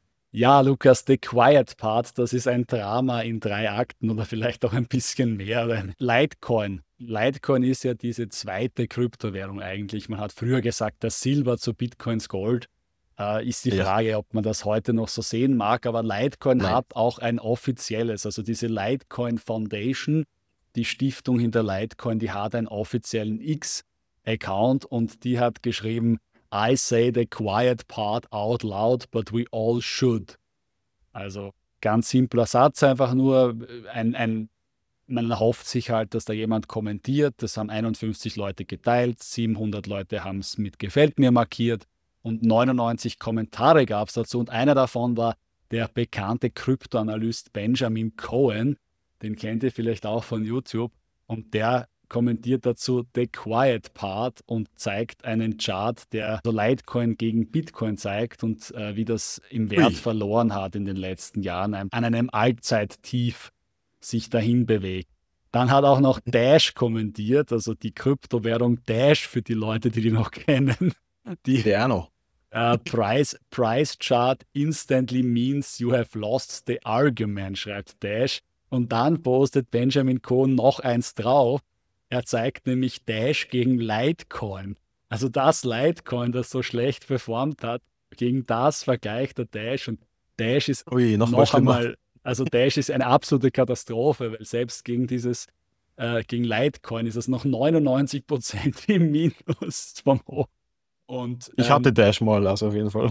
Ja, Lukas, The Quiet Part, das ist ein Drama in drei Akten oder vielleicht auch ein bisschen mehr. Denn Litecoin. Litecoin ist ja diese zweite Kryptowährung eigentlich. Man hat früher gesagt, das Silber zu Bitcoins Gold. Äh, ist die Ja, Frage, ob man das heute noch so sehen mag. Aber Litecoin nein. hat auch ein offizielles, also diese Litecoin Foundation, die Stiftung hinter Litecoin, die hat einen offiziellen X-Account und die hat geschrieben, I say the quiet part out loud, but we all should. Also ganz simpler Satz, einfach nur ein, ein, man hofft sich halt, dass da jemand kommentiert. Das haben einundfünfzig Leute geteilt, siebenhundert Leute haben es mit Gefällt mir markiert und neunundneunzig Kommentare gab es dazu. Und einer davon war der bekannte Kryptoanalyst Benjamin Cohen. Den kennt ihr vielleicht auch von YouTube. Und der kommentiert dazu The Quiet Part und zeigt einen Chart, der so Litecoin gegen Bitcoin zeigt und äh, wie das im Wert Ui. verloren hat in den letzten Jahren, an einem Allzeittief sich dahin bewegt. Dann hat auch noch Dash kommentiert, also die Kryptowährung Dash für die Leute, die die noch kennen. Die Der auch noch. äh, Price, Price Chart instantly means you have lost the argument, schreibt Dash. Und dann postet Benjamin Cohen noch eins drauf. Er zeigt nämlich Dash gegen Litecoin. Also das Litecoin, das so schlecht performt hat, gegen das vergleicht der Dash. Und Dash ist Ui, noch mal noch schlimmer. einmal, also Dash ist eine absolute Katastrophe, weil selbst gegen dieses, äh, gegen Litecoin ist es noch neunundneunzig Prozent im Minus vom Hoch. Und Ich hatte ähm, Dash mal, also auf jeden Fall.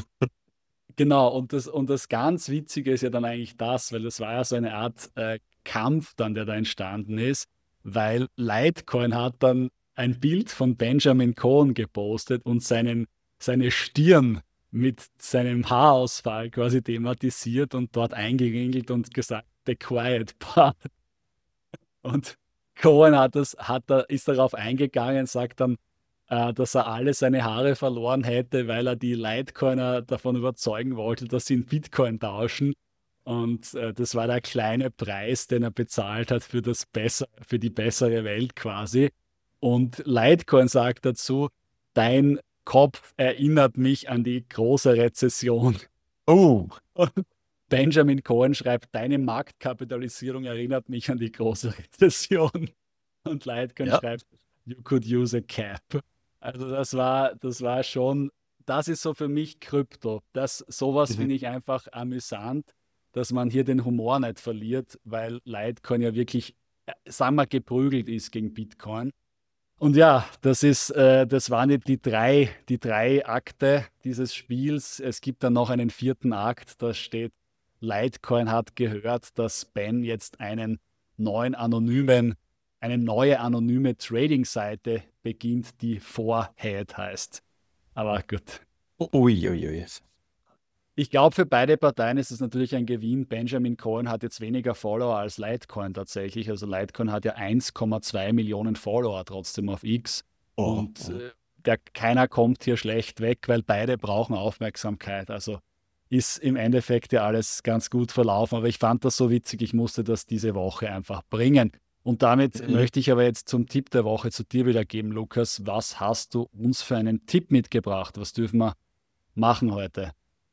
genau, und das, und das ganz Witzige ist ja dann eigentlich das, weil das war ja so eine Art äh, Kampf dann, der da entstanden ist, weil Litecoin hat dann ein Bild von Benjamin Cohen gepostet und seinen, seine Stirn mit seinem Haarausfall quasi thematisiert und dort eingeringelt und gesagt, the quiet part. Und Cohen hat das, hat da, ist darauf eingegangen, sagt dann, äh, dass er alle seine Haare verloren hätte, weil er die Litecoiner davon überzeugen wollte, dass sie in Bitcoin tauschen. Und äh, das war der kleine Preis, den er bezahlt hat für das besser, für die bessere Welt quasi. Und Litecoin sagt dazu, dein Kopf erinnert mich an die große Rezession. Oh, Und Benjamin Cohen schreibt, deine Marktkapitalisierung erinnert mich an die große Rezession. Und Litecoin ja. schreibt, you could use a cap. Also das war, das war schon, das ist so für mich Krypto. Das, sowas Mhm. finde ich einfach amüsant, dass man hier den Humor nicht verliert, weil Litecoin ja wirklich, äh, sagen wir, geprügelt ist gegen Bitcoin. Und ja, das ist, äh, das waren die, die drei, die drei Akte dieses Spiels. Es gibt dann noch einen vierten Akt, da steht, Litecoin hat gehört, dass Ben jetzt einen neuen anonymen, eine neue anonyme Trading-Seite beginnt, die Forehead heißt. Aber gut. Ui, ui, ui. Ich glaube, für beide Parteien ist es natürlich ein Gewinn. Benjamin Cohen hat jetzt weniger Follower als Litecoin tatsächlich. Also Litecoin hat ja eins Komma zwei Millionen Follower trotzdem auf X. Oh, Und oh. äh, der, keiner kommt hier schlecht weg, weil beide brauchen Aufmerksamkeit. Also ist im Endeffekt ja alles ganz gut verlaufen. Aber ich fand das so witzig, ich musste das diese Woche einfach bringen. Und damit Mhm. möchte ich aber jetzt zum Tipp der Woche zu dir wieder geben, Lukas. Was hast du uns für einen Tipp mitgebracht? Was dürfen wir machen heute?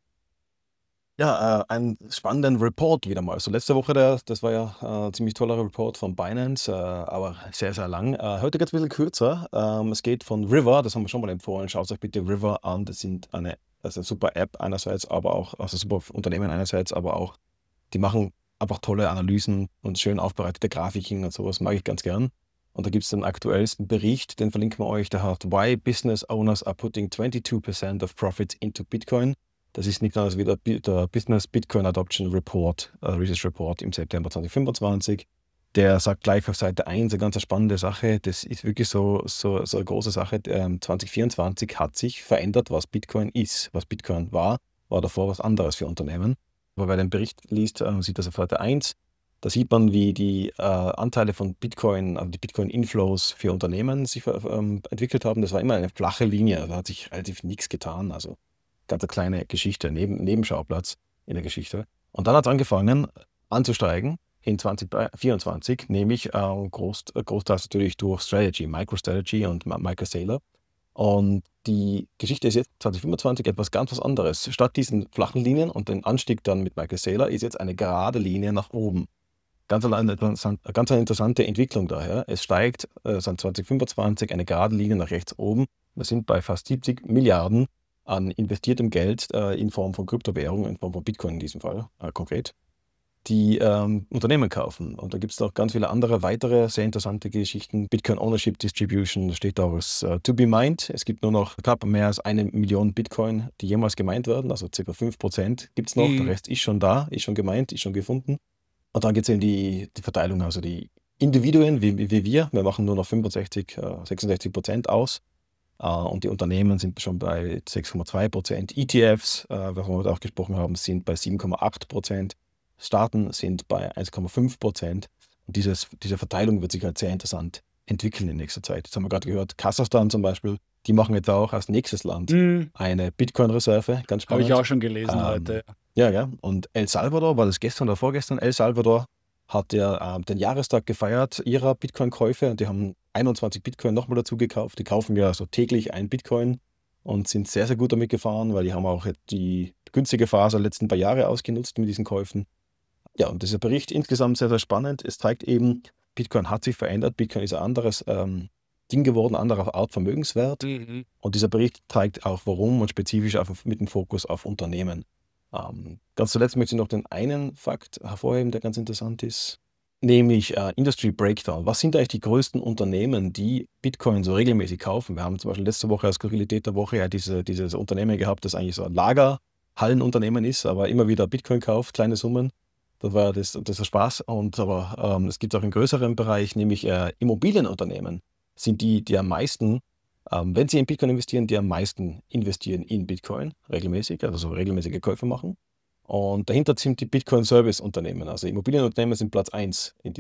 Ja, äh, einen spannenden Report wieder mal. So letzte Woche, der, das war ja äh, ein ziemlich toller Report von Binance, äh, aber sehr, sehr lang. Äh, heute geht es ein bisschen kürzer. Ähm, es geht von River, das haben wir schon mal empfohlen. Schaut euch bitte River an. Das sind eine, das ist eine super App einerseits, aber auch, also super Unternehmen einerseits, aber auch, die machen einfach tolle Analysen und schön aufbereitete Grafiken und sowas, mag ich ganz gern. Und da gibt es den aktuellsten Bericht, den verlinken wir euch, der hat Why Business Owners are putting twenty-two percent of profits into Bitcoin. Das ist nicht anders wie der, der Business Bitcoin Adoption Report, äh, Research Report im September zwanzig fünfundzwanzig. Der sagt gleich auf Seite eins eine ganz spannende Sache. Das ist wirklich so, so, so eine große Sache. Ähm, zwanzig vierundzwanzig hat sich verändert, was Bitcoin ist. Was Bitcoin war, war davor was anderes für Unternehmen. Aber wer den Bericht liest, äh, sieht das auf Seite eins. Da sieht man, wie die äh, Anteile von Bitcoin, also die Bitcoin-Inflows für Unternehmen sich ähm, entwickelt haben. Das war immer eine flache Linie. Da hat sich relativ nichts getan. Also ganz eine kleine Geschichte, neben, Nebenschauplatz in der Geschichte. Und dann hat es angefangen anzusteigen in zwanzig vierundzwanzig, nämlich äh, groß, großteils natürlich durch Strategy, MicroStrategy und Michael Saylor. Und die Geschichte ist jetzt zwanzig fünfundzwanzig etwas ganz was anderes. Statt diesen flachen Linien und den Anstieg dann mit Michael Saylor ist jetzt eine gerade Linie nach oben. Ganz eine, ganz eine interessante Entwicklung daher. Es steigt äh, seit zwanzig fünfundzwanzig eine gerade Linie nach rechts oben. Wir sind bei fast siebzig Milliarden an investiertem Geld äh, in Form von Kryptowährungen, in Form von Bitcoin in diesem Fall äh, konkret, die ähm, Unternehmen kaufen. Und da gibt es noch ganz viele andere weitere sehr interessante Geschichten. Bitcoin Ownership Distribution, da steht auch als uh, to be mined. Es gibt nur noch knapp mehr als eine Million Bitcoin, die jemals gemeint werden, also ca. fünf Prozent gibt es noch. Mhm. Der Rest ist schon da, ist schon gemeint, ist schon gefunden. Und dann geht es in die, die Verteilung, also die Individuen wie, wie wir, wir machen nur noch fünfundsechzig, sechsundsechzig Prozent aus. Uh, und die Unternehmen sind schon bei sechs Komma zwei Prozent. E T Fs, uh, worüber wir heute auch gesprochen haben, sind bei sieben Komma acht Prozent. Staaten sind bei eins Komma fünf Prozent. Und dieses, diese Verteilung wird sich halt sehr interessant entwickeln in nächster Zeit. Jetzt haben wir gerade gehört, Kasachstan zum Beispiel, die machen jetzt auch als nächstes Land Mhm. eine Bitcoin-Reserve, ganz Habe spannend. ich auch schon gelesen Ähm, heute. Ja, ja. Und El Salvador, war das gestern oder vorgestern? El Salvador hat ja äh, den Jahrestag gefeiert ihrer Bitcoin-Käufe und die haben einundzwanzig Bitcoin nochmal dazu gekauft. Die kaufen ja so täglich ein Bitcoin und sind sehr, sehr gut damit gefahren, weil die haben auch die günstige Phase der letzten paar Jahre ausgenutzt mit diesen Käufen. Ja, und dieser Bericht insgesamt sehr, sehr spannend. Es zeigt eben, Bitcoin hat sich verändert. Bitcoin ist ein anderes ähm, Ding geworden, anderer Art Vermögenswert. Mhm. Und dieser Bericht zeigt auch, warum und spezifisch auf, mit dem Fokus auf Unternehmen. Ähm, ganz zuletzt möchte ich noch den einen Fakt hervorheben, der ganz interessant ist, nämlich äh, Industry Breakdown. Was sind eigentlich die größten Unternehmen, die Bitcoin so regelmäßig kaufen? Wir haben zum Beispiel letzte Woche als Skurrilität der Woche ja diese, dieses Unternehmen gehabt, das eigentlich so ein Lagerhallenunternehmen ist, aber immer wieder Bitcoin kauft, kleine Summen. Das war das, das ist Spaß. Und aber ähm, es gibt auch einen größeren Bereich, nämlich äh, Immobilienunternehmen sind die, die am meisten, ähm, wenn sie in Bitcoin investieren, die am meisten investieren in Bitcoin regelmäßig, also so regelmäßige Käufe machen. Und dahinter sind die Bitcoin-Service-Unternehmen. Also Immobilienunternehmen sind Platz eins in diesem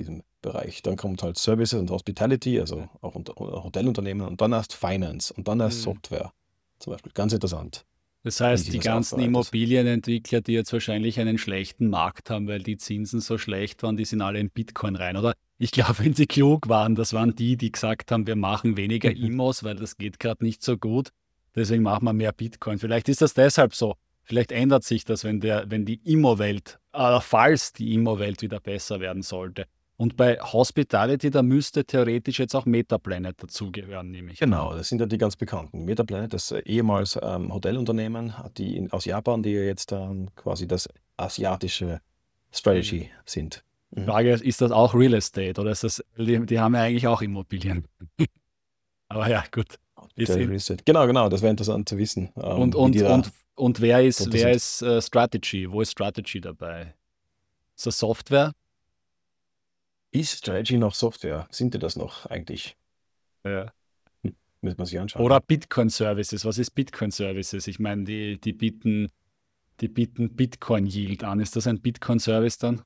Bereich. Dann kommt halt Services und Hospitality, also auch unter, Hotelunternehmen und dann erst Finance und dann erst mhm. Software zum Beispiel. Ganz interessant. Das heißt, die ganzen Immobilienentwickler, die jetzt wahrscheinlich einen schlechten Markt haben, weil die Zinsen so schlecht waren, die sind alle in Bitcoin rein, oder? Ich glaube, wenn sie klug waren, das waren die, die gesagt haben, wir machen weniger I M Os, weil das geht gerade nicht so gut. Deswegen machen wir mehr Bitcoin. Vielleicht ist das deshalb so. Vielleicht ändert sich das, wenn, der, wenn die I M O-Welt, äh, falls die I M O-Welt wieder besser werden sollte. Und bei Hospitality, da müsste theoretisch jetzt auch Metaplanet dazugehören, nehme ich. Genau, das sind ja die ganz bekannten. Metaplanet, das ehemals ähm, Hotelunternehmen die in, aus Japan, die jetzt ähm, quasi das asiatische Strategy mhm. sind. Die mhm. Frage ist, ist das auch Real Estate oder ist das, die, die haben ja eigentlich auch Immobilien. Aber ja, gut. Genau, genau, das wäre interessant zu wissen. Ähm, und, und, und, und wer ist, wer ist uh, Strategy? Wo ist Strategy dabei? Ist das Software? Ist Strategy noch Software? Sind die das noch eigentlich? Ja. Hm, müssen wir sich anschauen. Oder Bitcoin Services. Was ist Bitcoin Services? Ich meine, die, die bieten, die bieten Bitcoin Yield an. Ist das ein Bitcoin Service dann?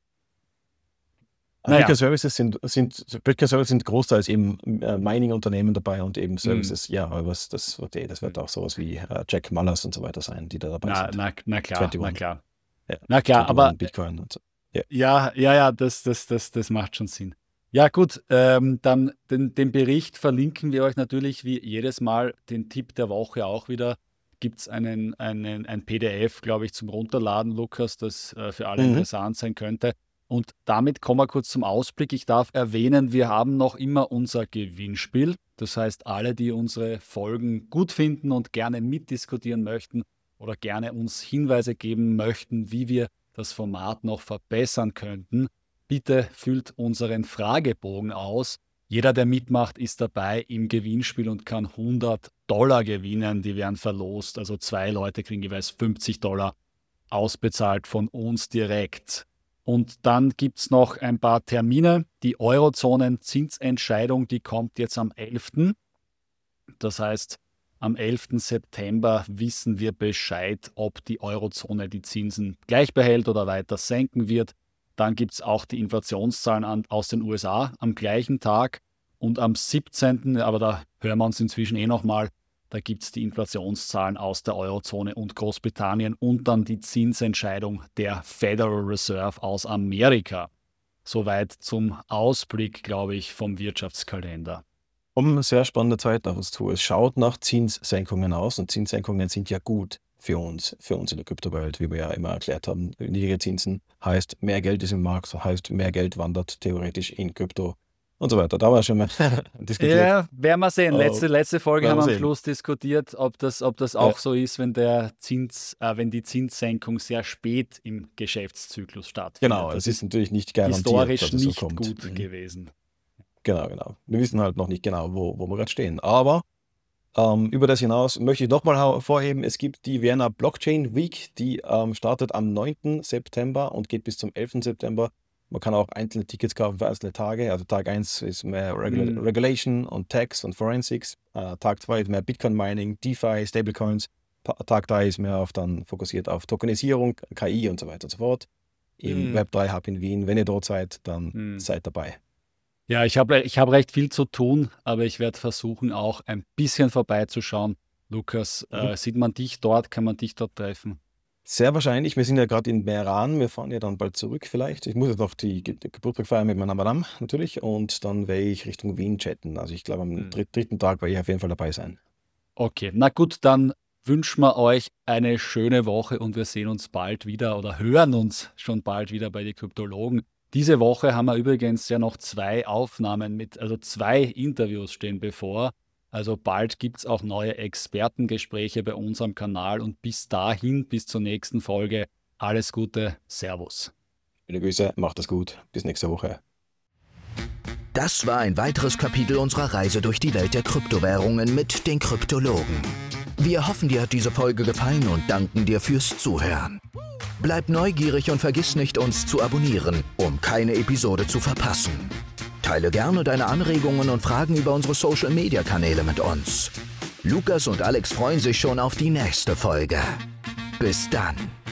Naja. Bitcoin Services sind, sind, Bitcoin Services sind großteils eben äh, Mining-Unternehmen dabei und eben Services, mm. ja, aber was, das, das wird auch sowas wie äh, Jack Mallers und so weiter sein, die da dabei na, sind. Na, na klar, einundzwanzig. na klar. Ja, na klar, aber Bitcoin und so. Ja, ja, ja, ja das, das, das, das macht schon Sinn. Ja gut, ähm, dann den, den Bericht verlinken wir euch natürlich wie jedes Mal, den Tipp der Woche auch wieder. Gibt es einen, einen, ein P D F, glaube ich, zum Runterladen, Lukas, das äh, für alle mhm. interessant sein könnte. Und damit kommen wir kurz zum Ausblick. Ich darf erwähnen, wir haben noch immer unser Gewinnspiel. Das heißt, alle, die unsere Folgen gut finden und gerne mitdiskutieren möchten oder gerne uns Hinweise geben möchten, wie wir das Format noch verbessern könnten, bitte füllt unseren Fragebogen aus. Jeder, der mitmacht, ist dabei im Gewinnspiel und kann hundert Dollar gewinnen. Die werden verlost. Also zwei Leute kriegen jeweils fünfzig Dollar ausbezahlt von uns direkt. Und dann gibt es noch ein paar Termine. Die Eurozonen-Zinsentscheidung, die kommt jetzt am elften Das heißt, am elften September wissen wir Bescheid, ob die Eurozone die Zinsen gleich behält oder weiter senken wird. Dann gibt es auch die Inflationszahlen an, aus den U S A am gleichen Tag. Und am siebzehnten, aber da hören wir uns inzwischen eh nochmal, da gibt es die Inflationszahlen aus der Eurozone und Großbritannien und dann die Zinsentscheidung der Federal Reserve aus Amerika. Soweit zum Ausblick, glaube ich, vom Wirtschaftskalender. Um sehr spannende Zeit auf uns zu. Es schaut nach Zinssenkungen aus und Zinssenkungen sind ja gut für uns, für uns in der Kryptowelt, wie wir ja immer erklärt haben. Niedrige Zinsen heißt, mehr Geld ist im Markt, heißt, mehr Geld wandert theoretisch in Krypto. Und so weiter. Da war schon mal diskutiert. Ja, werden wir sehen. Letzte, letzte Folge haben wir am sehen. Schluss diskutiert, ob das, ob das auch ja. so ist, wenn der Zins, äh, wenn die Zinssenkung sehr spät im Geschäftszyklus stattfindet. Genau, das, das ist natürlich nicht garantiert, historisch dass es nicht so kommt. gut mhm. gewesen. Genau, genau. Wir wissen halt noch nicht genau, wo, wo wir gerade stehen. Aber ähm, über das hinaus möchte ich nochmal hervorheben, es gibt die Vienna Blockchain Week, die ähm, startet am neunten September und geht bis zum elften September. Man kann auch einzelne Tickets kaufen für einzelne Tage. Also Tag eins ist mehr Regula- mhm. Regulation und Tax und Forensics. Uh, Tag zwei ist mehr Bitcoin Mining, DeFi, Stablecoins. Pa- Tag drei ist mehr auf dann fokussiert auf Tokenisierung, K I und so weiter und so fort. Im mhm. Web drei Hub in Wien. Wenn ihr dort seid, dann mhm. seid dabei. Ja, ich habe ich hab recht viel zu tun, aber ich werde versuchen, auch ein bisschen vorbeizuschauen. Lukas, mhm. äh, sieht man dich dort? Kann man dich dort treffen? Sehr wahrscheinlich. Wir sind ja gerade in Meran. Wir fahren ja dann bald zurück vielleicht. Ich muss jetzt noch die Ge- Geburtstag feiern mit meiner Madame natürlich und dann werde ich Richtung Wien chatten. Also ich glaube, am Mhm. dritt- dritten Tag werde ich auf jeden Fall dabei sein. Okay, na gut, dann wünschen wir euch eine schöne Woche und wir sehen uns bald wieder oder hören uns schon bald wieder bei den Kryptologen. Diese Woche haben wir übrigens ja noch zwei Aufnahmen mit, also zwei Interviews stehen bevor. Also bald gibt es auch neue Expertengespräche bei unserem Kanal und bis dahin, bis zur nächsten Folge, alles Gute, Servus. Viele Grüße, macht es gut. Bis nächste Woche. Das war ein weiteres Kapitel unserer Reise durch die Welt der Kryptowährungen mit den Kryptologen. Wir hoffen, dir hat diese Folge gefallen und danken dir fürs Zuhören. Bleib neugierig und vergiss nicht, uns zu abonnieren, um keine Episode zu verpassen. Teile gerne deine Anregungen und Fragen über unsere Social-Media-Kanäle mit uns. Lukas und Alex freuen sich schon auf die nächste Folge. Bis dann.